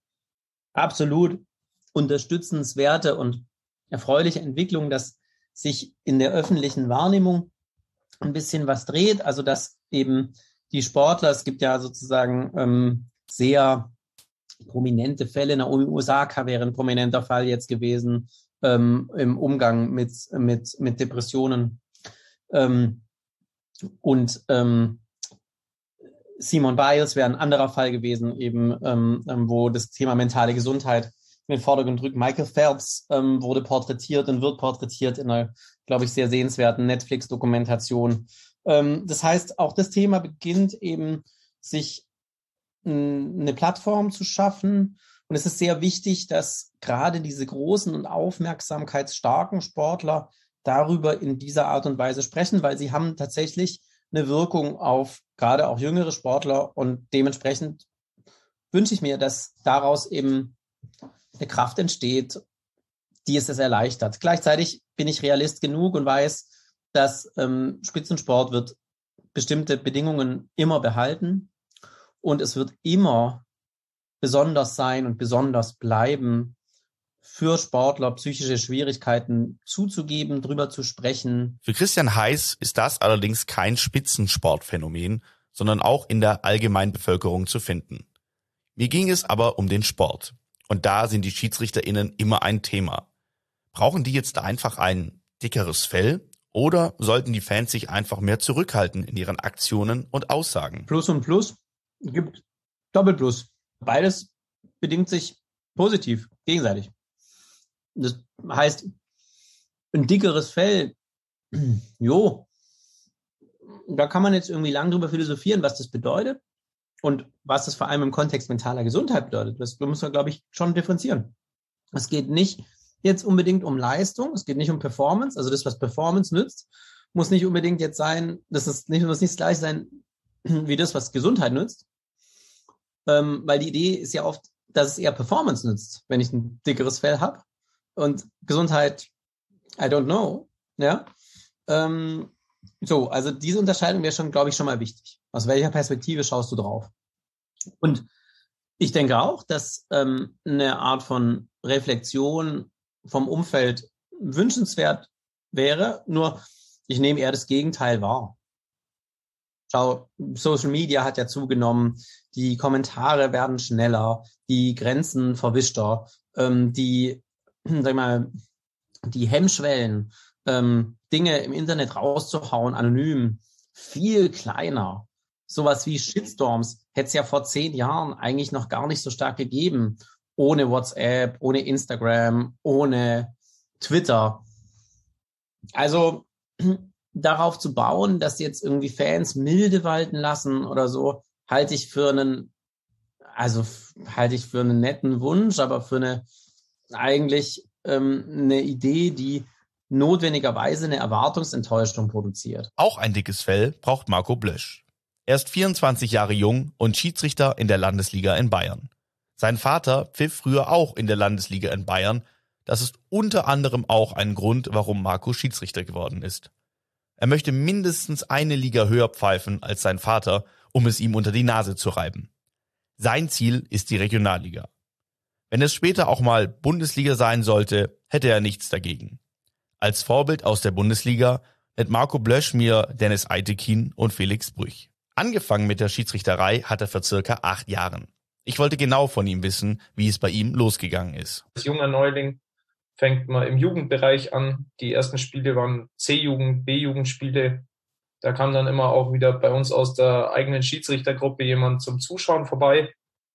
absolut unterstützenswerte und erfreuliche Entwicklung, dass sich in der öffentlichen Wahrnehmung ein bisschen was dreht. Also dass eben die Sportler, es gibt ja sozusagen ähm, sehr prominente Fälle. In der Osaka wäre ein prominenter Fall jetzt gewesen ähm, im Umgang mit, mit, mit Depressionen. Ähm, und ähm, Simone Biles wäre ein anderer Fall gewesen, eben ähm, wo das Thema mentale Gesundheit in den Vordergrund rückt. Michael Phelps ähm, wurde porträtiert und wird porträtiert in einer, glaube ich, sehr sehenswerten Netflix-Dokumentation. Ähm, das heißt, auch das Thema beginnt eben, sich eine Plattform zu schaffen Und es ist sehr wichtig, dass gerade diese großen und aufmerksamkeitsstarken Sportler darüber in dieser Art und Weise sprechen, weil sie haben tatsächlich eine Wirkung auf gerade auch jüngere Sportler und dementsprechend wünsche ich mir, dass daraus eben eine Kraft entsteht, die es es erleichtert. Gleichzeitig bin ich Realist genug und weiß, dass ähm, Spitzensport wird bestimmte Bedingungen immer behalten und es wird immer besonders sein und besonders bleiben, für Sportler psychische Schwierigkeiten zuzugeben, drüber zu sprechen. Für Christian Heiß ist das allerdings kein Spitzensportphänomen, sondern auch in der Allgemeinbevölkerung zu finden. Mir ging es aber um den Sport. Und da sind die SchiedsrichterInnen immer ein Thema. Brauchen die jetzt einfach ein dickeres Fell? Oder sollten die Fans sich einfach mehr zurückhalten in ihren Aktionen und Aussagen? Plus und Plus gibt Doppelplus. Beides bedingt sich positiv, gegenseitig. Das heißt, ein dickeres Fell, jo, da kann man jetzt irgendwie lang drüber philosophieren, was das bedeutet und was das vor allem im Kontext mentaler Gesundheit bedeutet. Das muss man, glaube ich, schon differenzieren. Es geht nicht jetzt unbedingt um Leistung, es geht nicht um Performance, also das, was Performance nützt, muss nicht unbedingt jetzt sein, das ist nicht, muss nicht gleich sein wie das, was Gesundheit nützt, ähm, weil die Idee ist ja oft, dass es eher Performance nützt, wenn ich ein dickeres Fell habe und Gesundheit, I don't know, ja, ähm, so, also diese Unterscheidung wäre schon, glaube ich, schon mal wichtig. Aus welcher Perspektive schaust du drauf? Und ich denke auch, dass ähm, eine Art von Reflexion vom Umfeld wünschenswert wäre, nur ich nehme eher das Gegenteil wahr. Schau, Social Media hat ja zugenommen, die Kommentare werden schneller, die Grenzen verwischter, ähm, die, sag ich mal, die Hemmschwellen, ähm, Dinge im Internet rauszuhauen, anonym, viel kleiner. Sowas wie Shitstorms hätte es ja vor zehn Jahren eigentlich noch gar nicht so stark gegeben. Ohne WhatsApp, ohne Instagram, ohne Twitter. Also darauf zu bauen, dass jetzt irgendwie Fans milde walten lassen oder so, halte ich für einen, also halte ich für einen netten Wunsch, aber für eine eigentlich ähm, eine Idee, die notwendigerweise eine Erwartungsenttäuschung produziert. Auch ein dickes Fell braucht Marco Blösch. Er ist vierundzwanzig Jahre jung und Schiedsrichter in der Landesliga in Bayern. Sein Vater pfiff früher auch in der Landesliga in Bayern. Das ist unter anderem auch ein Grund, warum Marco Schiedsrichter geworden ist. Er möchte mindestens eine Liga höher pfeifen als sein Vater, um es ihm unter die Nase zu reiben. Sein Ziel ist die Regionalliga. Wenn es später auch mal Bundesliga sein sollte, hätte er nichts dagegen. Als Vorbild aus der Bundesliga nennt Marco Blösch mir Dennis Eitekin und Felix Brüch. Angefangen mit der Schiedsrichterei hat er vor circa acht Jahren. Ich wollte genau von ihm wissen, wie es bei ihm losgegangen ist. Als junger Neuling fängt man im Jugendbereich an. Die ersten Spiele waren C-Jugend, B-Jugendspiele. Da kam dann immer auch wieder bei uns aus der eigenen Schiedsrichtergruppe jemand zum Zuschauen vorbei.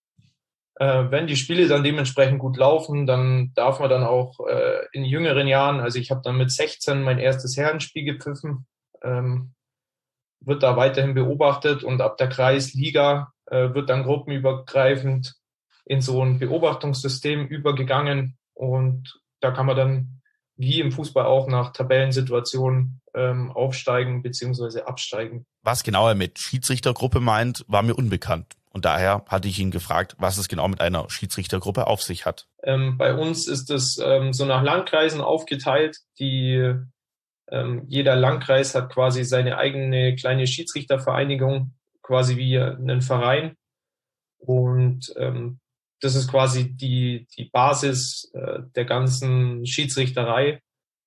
Äh, wenn die Spiele dann dementsprechend gut laufen, dann darf man dann auch äh, in jüngeren Jahren, also ich habe dann mit sechzehn mein erstes Herrenspiel gepfiffen, ähm, wird da weiterhin beobachtet und ab der Kreisliga äh, wird dann gruppenübergreifend in so ein Beobachtungssystem übergegangen und da kann man dann wie im Fußball auch nach Tabellensituationen ähm, aufsteigen bzw. absteigen. Was genau er mit Schiedsrichtergruppe meint, war mir unbekannt. Und daher hatte ich ihn gefragt, was es genau mit einer Schiedsrichtergruppe auf sich hat. Ähm, bei uns ist es ähm, so nach Landkreisen aufgeteilt. Die, ähm, jeder Landkreis hat quasi seine eigene kleine Schiedsrichtervereinigung, quasi wie einen Verein. Und ähm, das ist quasi die, die Basis äh, der ganzen Schiedsrichterei.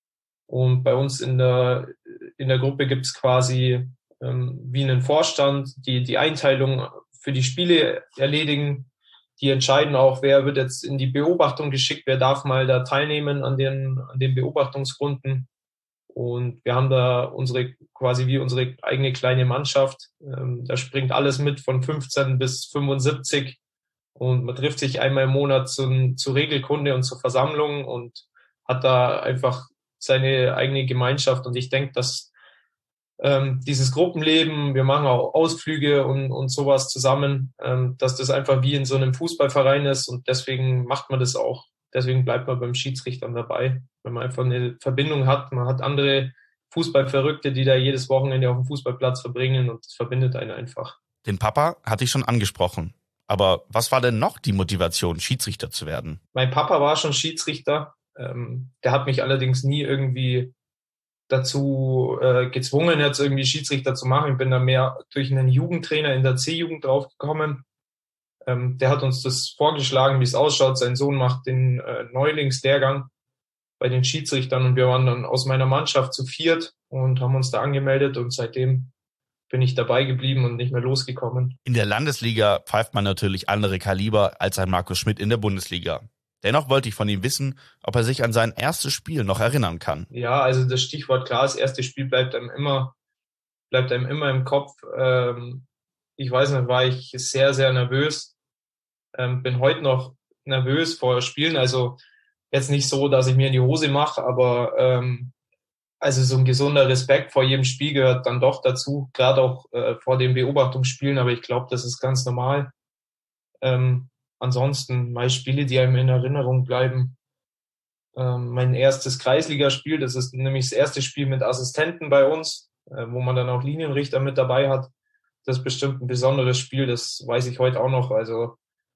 Und bei uns in der, in der Gruppe gibt es quasi ähm, wie einen Vorstand, die die Einteilung für die Spiele erledigen. Die entscheiden auch, wer wird jetzt in die Beobachtung geschickt, wer darf mal da teilnehmen an den, an den Beobachtungsrunden. Und wir haben da unsere, quasi wie unsere eigene kleine Mannschaft. Ähm, da springt alles mit von fünfzehn bis fünfundsiebzig. Und man trifft sich einmal im Monat zum, zur Regelkunde und zur Versammlung und hat da einfach seine eigene Gemeinschaft. Und ich denke, dass ähm, dieses Gruppenleben, wir machen auch Ausflüge und, und sowas zusammen, ähm, dass das einfach wie in so einem Fußballverein ist und deswegen macht man das auch. Deswegen bleibt man beim Schiedsrichtern dabei, wenn man einfach eine Verbindung hat. Man hat andere Fußballverrückte, die da jedes Wochenende auf dem Fußballplatz verbringen und das verbindet einen einfach. Den Papa hatte ich schon angesprochen. Aber was war denn noch die Motivation, Schiedsrichter zu werden? Mein Papa war schon Schiedsrichter. Ähm, der hat mich allerdings nie irgendwie dazu äh, gezwungen, jetzt irgendwie Schiedsrichter zu machen. Ich bin da mehr durch einen Jugendtrainer in der C-Jugend draufgekommen. Ähm, der hat uns das vorgeschlagen, wie es ausschaut. Sein Sohn macht den äh, Neulingslehrgang bei den Schiedsrichtern und wir waren dann aus meiner Mannschaft zu viert und haben uns da angemeldet und seitdem bin ich dabei geblieben und nicht mehr losgekommen. In der Landesliga pfeift man natürlich andere Kaliber als ein Markus Schmidt in der Bundesliga. Dennoch wollte ich von ihm wissen, ob er sich an sein erstes Spiel noch erinnern kann. Ja, also das Stichwort klar, das erste Spiel bleibt einem immer, bleibt einem immer im Kopf. Ähm, ich weiß nicht, war ich sehr, sehr nervös. Ähm, bin heute noch nervös vor Spielen. Also jetzt nicht so, dass ich mir in die Hose mache, aber ähm, also so ein gesunder Respekt vor jedem Spiel gehört dann doch dazu, gerade auch äh, vor den Beobachtungsspielen, aber ich glaube, das ist ganz normal. Ähm, ansonsten, meine Spiele, die einem in Erinnerung bleiben. Ähm, mein erstes Kreisligaspiel, das ist nämlich das erste Spiel mit Assistenten bei uns, äh, wo man dann auch Linienrichter mit dabei hat. Das ist bestimmt ein besonderes Spiel, das weiß ich heute auch noch. Also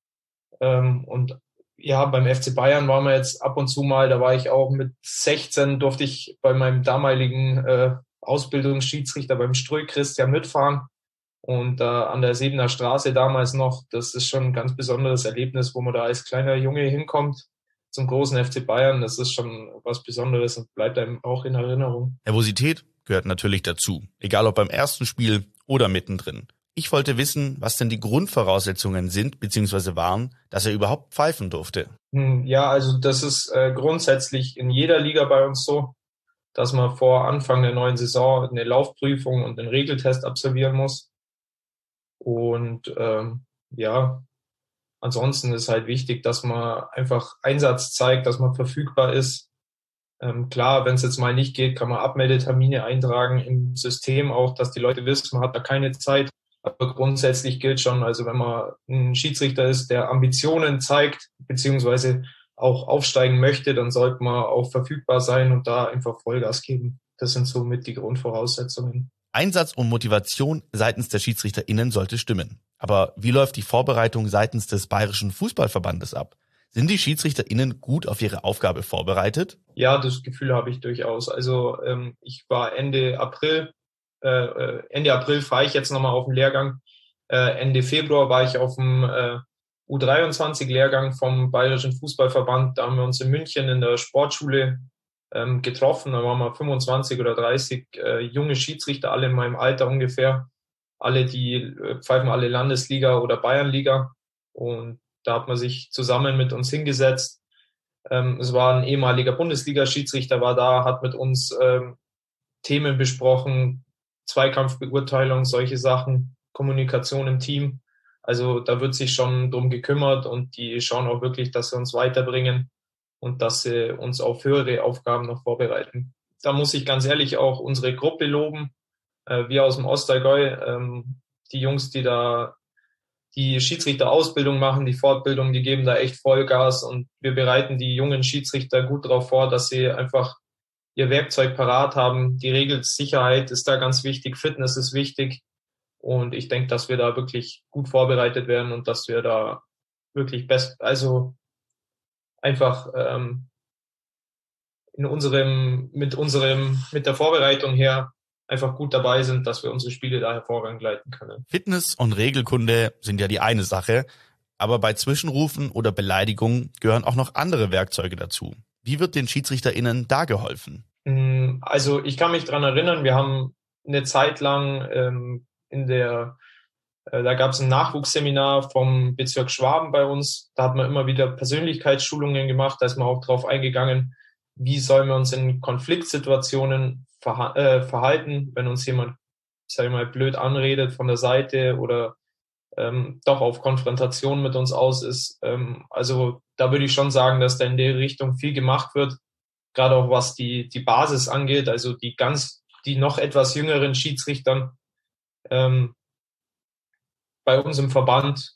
ähm, und ja, beim F C Bayern waren wir jetzt ab und zu mal, da war ich auch mit sechzehn, durfte ich bei meinem damaligen äh, Ausbildungsschiedsrichter beim Struy Christian mitfahren und äh, an der Sebener Straße damals noch, das ist schon ein ganz besonderes Erlebnis, wo man da als kleiner Junge hinkommt zum großen F C Bayern, das ist schon was Besonderes und bleibt einem auch in Erinnerung. Nervosität gehört natürlich dazu, egal ob beim ersten Spiel oder mittendrin. Ich wollte wissen, was denn die Grundvoraussetzungen sind bzw. waren, dass er überhaupt pfeifen durfte. Ja, also das ist äh, grundsätzlich in jeder Liga bei uns so, dass man vor Anfang der neuen Saison eine Laufprüfung und einen Regeltest absolvieren muss. Und ähm, ja, ansonsten ist halt wichtig, dass man einfach Einsatz zeigt, dass man verfügbar ist. Ähm, klar, wenn es jetzt mal nicht geht, kann man Abmeldetermine eintragen im System auch, dass die Leute wissen, man hat da keine Zeit. Aber grundsätzlich gilt schon, also wenn man ein Schiedsrichter ist, der Ambitionen zeigt, beziehungsweise auch aufsteigen möchte, dann sollte man auch verfügbar sein und da einfach Vollgas geben. Das sind somit die Grundvoraussetzungen. Einsatz und Motivation seitens der SchiedsrichterInnen sollte stimmen. Aber wie läuft die Vorbereitung seitens des Bayerischen Fußballverbandes ab? Sind die SchiedsrichterInnen gut auf ihre Aufgabe vorbereitet? Ja, das Gefühl habe ich durchaus. Also ähm, ich war Ende April Äh, Ende April fahre ich jetzt nochmal auf den Lehrgang. Äh, Ende Februar war ich auf dem äh, U dreiundzwanzig-Lehrgang vom Bayerischen Fußballverband. Da haben wir uns in München in der Sportschule ähm, getroffen. Da waren wir fünfundzwanzig oder dreißig äh, junge Schiedsrichter, alle in meinem Alter ungefähr. Alle, die äh, pfeifen alle Landesliga oder Bayernliga. Und da hat man sich zusammen mit uns hingesetzt. Ähm, es war ein ehemaliger Bundesliga-Schiedsrichter, war da, hat mit uns ähm, Themen besprochen, Zweikampfbeurteilung, solche Sachen, Kommunikation im Team. Also da wird sich schon drum gekümmert und die schauen auch wirklich, dass sie uns weiterbringen und dass sie uns auf höhere Aufgaben noch vorbereiten. Da muss ich ganz ehrlich auch unsere Gruppe loben. Äh, wir aus dem Ostallgäu, ähm, die Jungs, die da die Schiedsrichterausbildung machen, die Fortbildung, die geben da echt Vollgas und wir bereiten die jungen Schiedsrichter gut darauf vor, dass sie einfach ihr Werkzeug parat haben. Die Regelsicherheit ist da ganz wichtig, Fitness ist wichtig und ich denke, dass wir da wirklich gut vorbereitet werden und dass wir da wirklich best, also einfach ähm, in unserem, mit unserem, mit der Vorbereitung her einfach gut dabei sind, dass wir unsere Spiele da hervorragend leiten können. Fitness und Regelkunde sind ja die eine Sache, aber bei Zwischenrufen oder Beleidigungen gehören auch noch andere Werkzeuge dazu. Wie wird den SchiedsrichterInnen da geholfen? Also ich kann mich dran erinnern, wir haben eine Zeit lang ähm, in der, äh, da gab es ein Nachwuchsseminar vom Bezirk Schwaben bei uns. Da hat man immer wieder Persönlichkeitsschulungen gemacht, da ist man auch drauf eingegangen, wie sollen wir uns in Konfliktsituationen verha- äh, verhalten, wenn uns jemand, sag ich mal, blöd anredet von der Seite oder ähm, doch auf Konfrontation mit uns aus ist. Ähm, also da würde ich schon sagen, dass da in der Richtung viel gemacht wird, gerade auch was die die Basis angeht, also die ganz die noch etwas jüngeren Schiedsrichtern ähm, bei uns im Verband.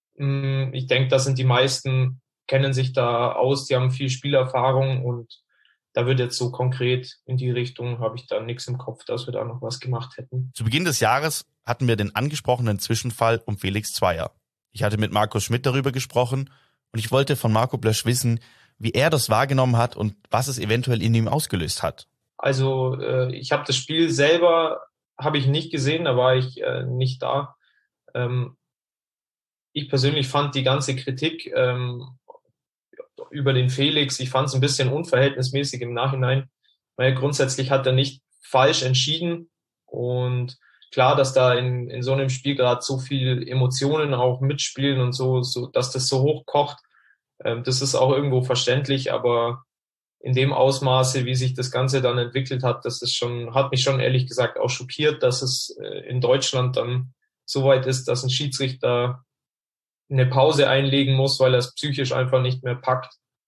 Ich denke, das sind die meisten, kennen sich da aus, die haben viel Spielerfahrung und da wird jetzt so konkret in die Richtung, habe ich da nichts im Kopf, dass wir da noch was gemacht hätten. Zu Beginn des Jahres hatten wir den angesprochenen Zwischenfall um Felix Zweier. Ich hatte mit Markus Schmidt darüber gesprochen und ich wollte von Marco Blösch wissen, wie er das wahrgenommen hat und was es eventuell in ihm ausgelöst hat. Also äh, ich habe das Spiel selber, habe ich nicht gesehen, da war ich äh, nicht da. Ähm, ich persönlich fand die ganze Kritik ähm, über den Felix, ich fand es ein bisschen unverhältnismäßig im Nachhinein, weil grundsätzlich hat er nicht falsch entschieden und klar, dass da in, in so einem Spiel gerade so viel Emotionen auch mitspielen und so, so dass das so hochkocht, ähm, das ist auch irgendwo verständlich, aber in dem Ausmaße, wie sich das Ganze dann entwickelt hat, das ist schon, hat mich schon ehrlich gesagt auch schockiert, dass es äh, in Deutschland dann so weit ist, dass ein Schiedsrichter eine Pause einlegen muss, weil er es psychisch einfach nicht mehr packt.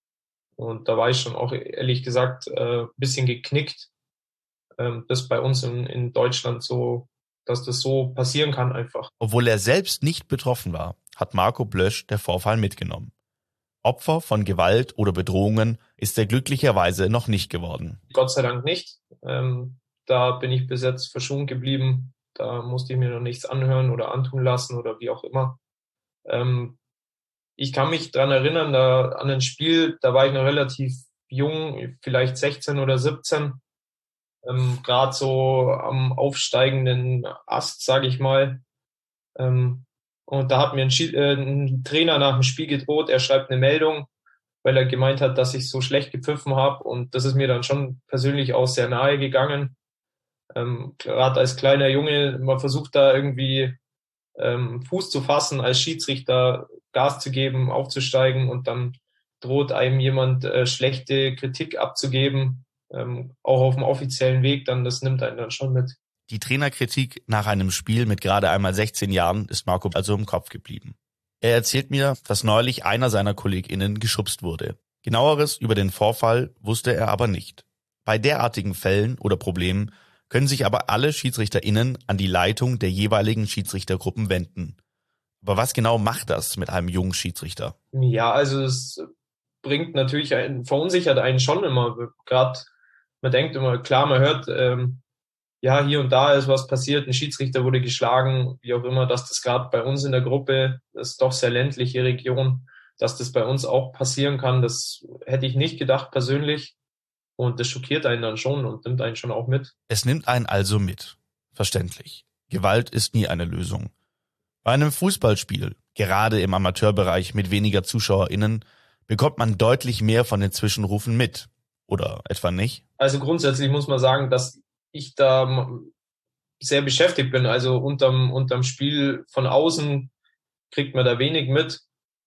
Und da war ich schon auch ehrlich gesagt äh, ein bisschen geknickt, ähm, dass bei uns in, in Deutschland so, dass das so passieren kann einfach. Obwohl er selbst nicht betroffen war, hat Marco Blösch der Vorfall mitgenommen. Opfer von Gewalt oder Bedrohungen ist er glücklicherweise noch nicht geworden. Gott sei Dank nicht. Ähm, da bin ich bis jetzt verschont geblieben. Da musste ich mir noch nichts anhören oder antun lassen oder wie auch immer. Ähm, ich kann mich dran erinnern, da an ein Spiel, da war ich noch relativ jung, vielleicht sechzehn oder siebzehn, ähm, gerade so am aufsteigenden Ast, sage ich mal. Ähm, und da hat mir ein, Schi- äh, ein Trainer nach dem Spiel gedroht, er schreibt eine Meldung, weil er gemeint hat, dass ich so schlecht gepfiffen habe. Und das ist mir dann schon persönlich auch sehr nahe gegangen. Ähm, gerade als kleiner Junge, man versucht da irgendwie ähm, Fuß zu fassen, als Schiedsrichter Gas zu geben, aufzusteigen und dann droht einem jemand äh, schlechte Kritik abzugeben, ähm, auch auf dem offiziellen Weg, dann das nimmt einen dann schon mit. Die Trainerkritik nach einem Spiel mit gerade einmal sechzehn Jahren ist Marco also im Kopf geblieben. Er erzählt mir, dass neulich einer seiner KollegInnen geschubst wurde. Genaueres über den Vorfall wusste er aber nicht. Bei derartigen Fällen oder Problemen können sich aber alle SchiedsrichterInnen an die Leitung der jeweiligen Schiedsrichtergruppen wenden. Aber was genau macht das mit einem jungen Schiedsrichter? Ja, also es bringt natürlich einen, verunsichert einen schon immer. Gerade man denkt immer, klar, man hört, ähm, ja, hier und da ist was passiert, ein Schiedsrichter wurde geschlagen, wie auch immer, dass das gerade bei uns in der Gruppe, das ist doch sehr ländliche Region, dass das bei uns auch passieren kann, das hätte ich nicht gedacht persönlich. Und das schockiert einen dann schon und nimmt einen schon auch mit. Es nimmt einen also mit. Verständlich. Gewalt ist nie eine Lösung. Bei einem Fußballspiel, gerade im Amateurbereich mit weniger ZuschauerInnen, bekommt man deutlich mehr von den Zwischenrufen mit. Oder etwa nicht? Also grundsätzlich muss man sagen, dass ich da sehr beschäftigt bin. Also unterm, unterm Spiel von außen kriegt man da wenig mit.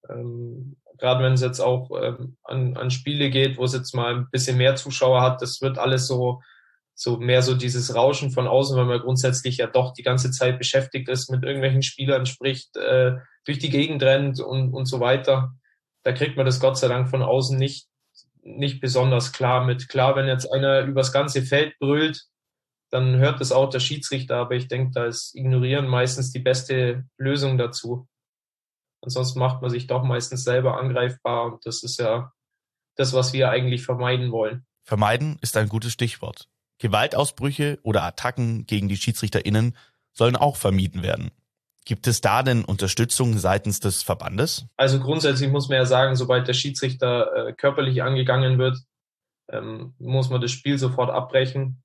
Ähm, gerade wenn es jetzt auch ähm, an, an Spiele geht, wo es jetzt mal ein bisschen mehr Zuschauer hat, das wird alles so, so mehr so dieses Rauschen von außen, weil man grundsätzlich ja doch die ganze Zeit beschäftigt ist, mit irgendwelchen Spielern spricht, äh, durch die Gegend rennt und, und so weiter. Da kriegt man das Gott sei Dank von außen nicht, nicht besonders klar mit. Klar, wenn jetzt einer übers ganze Feld brüllt, dann hört das auch der Schiedsrichter, aber ich denke, da ist Ignorieren meistens die beste Lösung dazu. Ansonsten macht man sich doch meistens selber angreifbar und das ist ja das, was wir eigentlich vermeiden wollen. Vermeiden ist ein gutes Stichwort. Gewaltausbrüche oder Attacken gegen die SchiedsrichterInnen sollen auch vermieden werden. Gibt es da denn Unterstützung seitens des Verbandes? Also grundsätzlich muss man ja sagen, sobald der Schiedsrichter äh, körperlich angegangen wird, ähm, muss man das Spiel sofort abbrechen.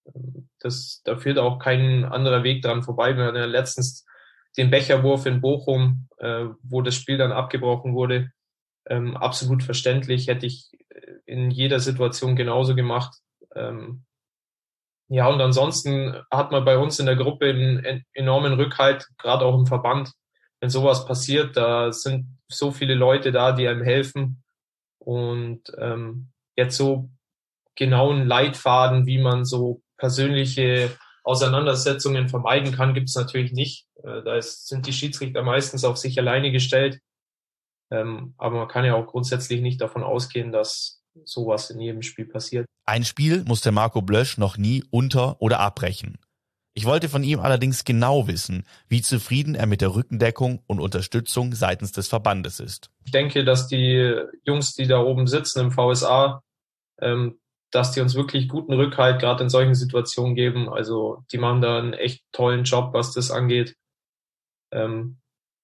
Das, da führt auch kein anderer Weg dran vorbei. Wir hatten ja letztens den Becherwurf in Bochum, äh, wo das Spiel dann abgebrochen wurde. Ähm, absolut verständlich, hätte ich in jeder Situation genauso gemacht. Ähm, ja, und ansonsten hat man bei uns in der Gruppe einen enormen Rückhalt, gerade auch im Verband. Wenn sowas passiert, da sind so viele Leute da, die einem helfen. Und ähm, jetzt so genauen Leitfaden, wie man so persönliche Auseinandersetzungen vermeiden kann, gibt es natürlich nicht. Da ist, sind die Schiedsrichter meistens auf sich alleine gestellt. Ähm, aber man kann ja auch grundsätzlich nicht davon ausgehen, dass sowas in jedem Spiel passiert. Ein Spiel musste Marco Blösch noch nie unter- oder abbrechen. Ich wollte von ihm allerdings genau wissen, wie zufrieden er mit der Rückendeckung und Unterstützung seitens des Verbandes ist. Ich denke, dass die Jungs, die da oben sitzen im V S A, ähm, dass die uns wirklich guten Rückhalt gerade in solchen Situationen geben. Also die machen da einen echt tollen Job, was das angeht. Ähm,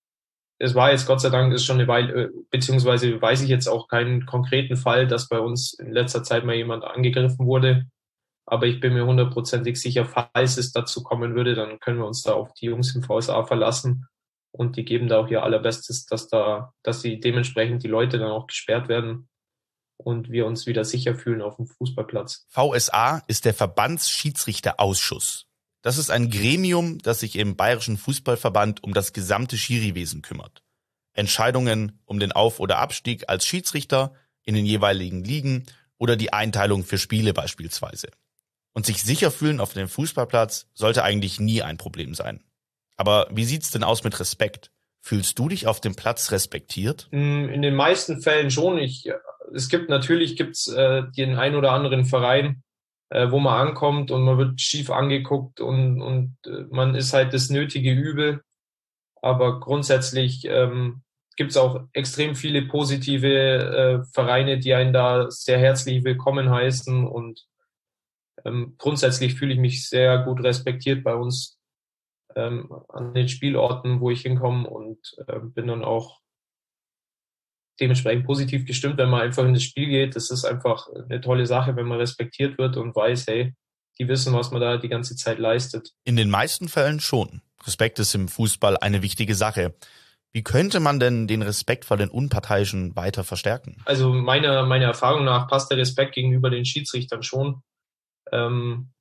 es war jetzt Gott sei Dank ist schon eine Weile, beziehungsweise weiß ich jetzt auch keinen konkreten Fall, dass bei uns in letzter Zeit mal jemand angegriffen wurde. Aber ich bin mir hundertprozentig sicher, falls es dazu kommen würde, dann können wir uns da auf die Jungs im V S A verlassen. Und die geben da auch ihr Allerbestes, dass da, dass die dementsprechend die Leute dann auch gesperrt werden und wir uns wieder sicher fühlen auf dem Fußballplatz. V S A ist der Verbandsschiedsrichterausschuss. Das ist ein Gremium, das sich im Bayerischen Fußballverband um das gesamte Schiriwesen kümmert. Entscheidungen um den Auf- oder Abstieg als Schiedsrichter in den jeweiligen Ligen oder die Einteilung für Spiele beispielsweise. Und sich sicher fühlen auf dem Fußballplatz sollte eigentlich nie ein Problem sein. Aber wie sieht's denn aus mit Respekt? Fühlst du dich auf dem Platz respektiert? In den meisten Fällen schon. Ich, es gibt natürlich gibt's äh, den ein oder anderen Verein, äh, wo man ankommt und man wird schief angeguckt und, und äh, man ist halt das nötige Übel. Aber grundsätzlich ähm, gibt's auch extrem viele positive äh, Vereine, die einen da sehr herzlich willkommen heißen und ähm, grundsätzlich fühle ich mich sehr gut respektiert bei uns ähm, an den Spielorten, wo ich hinkomme und äh, bin dann auch dementsprechend positiv gestimmt, wenn man einfach in das Spiel geht. Das ist einfach eine tolle Sache, wenn man respektiert wird und weiß, hey, die wissen, was man da die ganze Zeit leistet. In den meisten Fällen schon. Respekt ist im Fußball eine wichtige Sache. Wie könnte man denn den Respekt vor den Unparteiischen weiter verstärken? Also meiner, meiner Erfahrung nach passt der Respekt gegenüber den Schiedsrichtern schon. Ähm,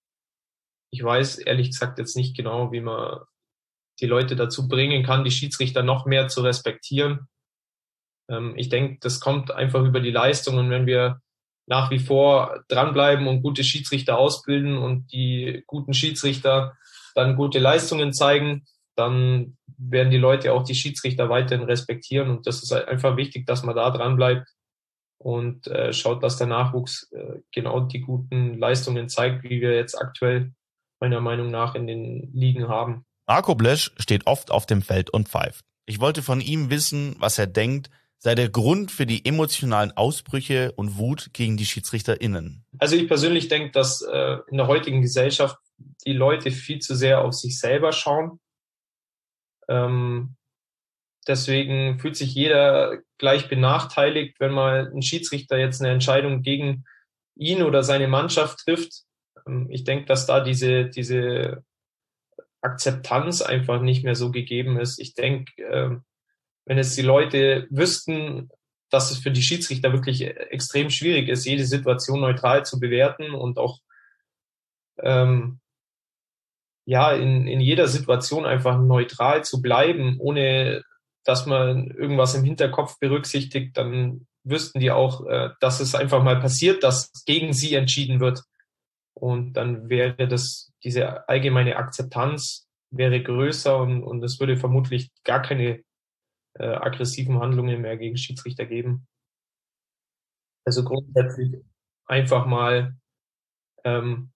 ich weiß ehrlich gesagt jetzt nicht genau, wie man die Leute dazu bringen kann, die Schiedsrichter noch mehr zu respektieren. Ähm, ich denke, das kommt einfach über die Leistung und wenn wir nach wie vor dranbleiben und gute Schiedsrichter ausbilden und die guten Schiedsrichter dann gute Leistungen zeigen, dann werden die Leute auch die Schiedsrichter weiterhin respektieren und das ist einfach wichtig, dass man da dran bleibt und äh, schaut, dass der Nachwuchs äh, genau die guten Leistungen zeigt, wie wir jetzt aktuell meiner Meinung nach in den Ligen haben. Marco Blösch steht oft auf dem Feld und pfeift. Ich wollte von ihm wissen, was er denkt, sei der Grund für die emotionalen Ausbrüche und Wut gegen die SchiedsrichterInnen. Also ich persönlich denke, dass äh, in der heutigen Gesellschaft die Leute viel zu sehr auf sich selber schauen. Ähm, deswegen fühlt sich jeder gleich benachteiligt, wenn mal ein Schiedsrichter jetzt eine Entscheidung gegen ihn oder seine Mannschaft trifft. Ähm, ich denke, dass da diese diese Akzeptanz einfach nicht mehr so gegeben ist. Ich denke, ähm, wenn jetzt die Leute wüssten, dass es für die Schiedsrichter wirklich extrem schwierig ist, jede Situation neutral zu bewerten und auch ähm, ja in, in jeder Situation einfach neutral zu bleiben, ohne dass man irgendwas im Hinterkopf berücksichtigt, dann wüssten die auch, äh, dass es einfach mal passiert, dass gegen sie entschieden wird. Und dann wäre das, diese allgemeine Akzeptanz wäre größer und, und es würde vermutlich gar keine äh, aggressiven Handlungen mehr gegen Schiedsrichter geben. Also grundsätzlich einfach mal ähm,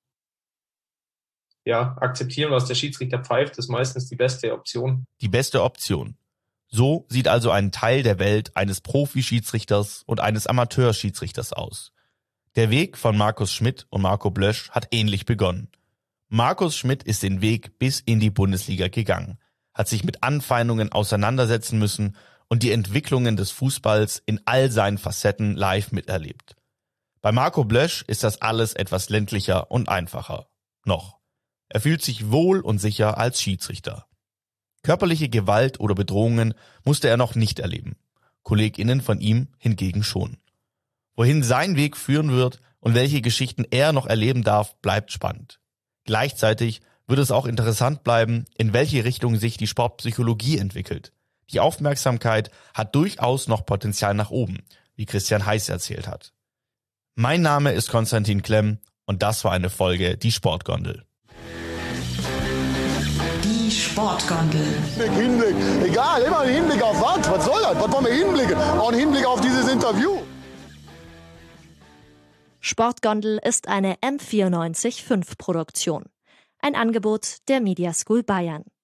ja, akzeptieren, was der Schiedsrichter pfeift, ist meistens die beste Option. Die beste Option. So sieht also ein Teil der Welt eines Profi-Schiedsrichters und eines Amateurschiedsrichters aus. Der Weg von Markus Schmidt und Marco Blösch hat ähnlich begonnen. Markus Schmidt ist den Weg bis in die Bundesliga gegangen, hat sich mit Anfeindungen auseinandersetzen müssen und die Entwicklungen des Fußballs in all seinen Facetten live miterlebt. Bei Marco Blösch ist das alles etwas ländlicher und einfacher. Noch. Er fühlt sich wohl und sicher als Schiedsrichter. Körperliche Gewalt oder Bedrohungen musste er noch nicht erleben. KollegInnen von ihm hingegen schon. Wohin sein Weg führen wird und welche Geschichten er noch erleben darf, bleibt spannend. Gleichzeitig wird es auch interessant bleiben, in welche Richtung sich die Sportpsychologie entwickelt. Die Aufmerksamkeit hat durchaus noch Potenzial nach oben, wie Christian Heiß erzählt hat. Mein Name ist Konstantin Klemm und das war eine Folge Die Sportgondel. Die Sportgondel. Hinblick, egal, immer ein Hinblick auf was? Was soll das? Was wollen wir hinblicken? Auch ein Hinblick auf dieses Interview. Sportgondel ist eine M vierundneunzig Komma fünf Produktion. Ein Angebot der Media School Bayern.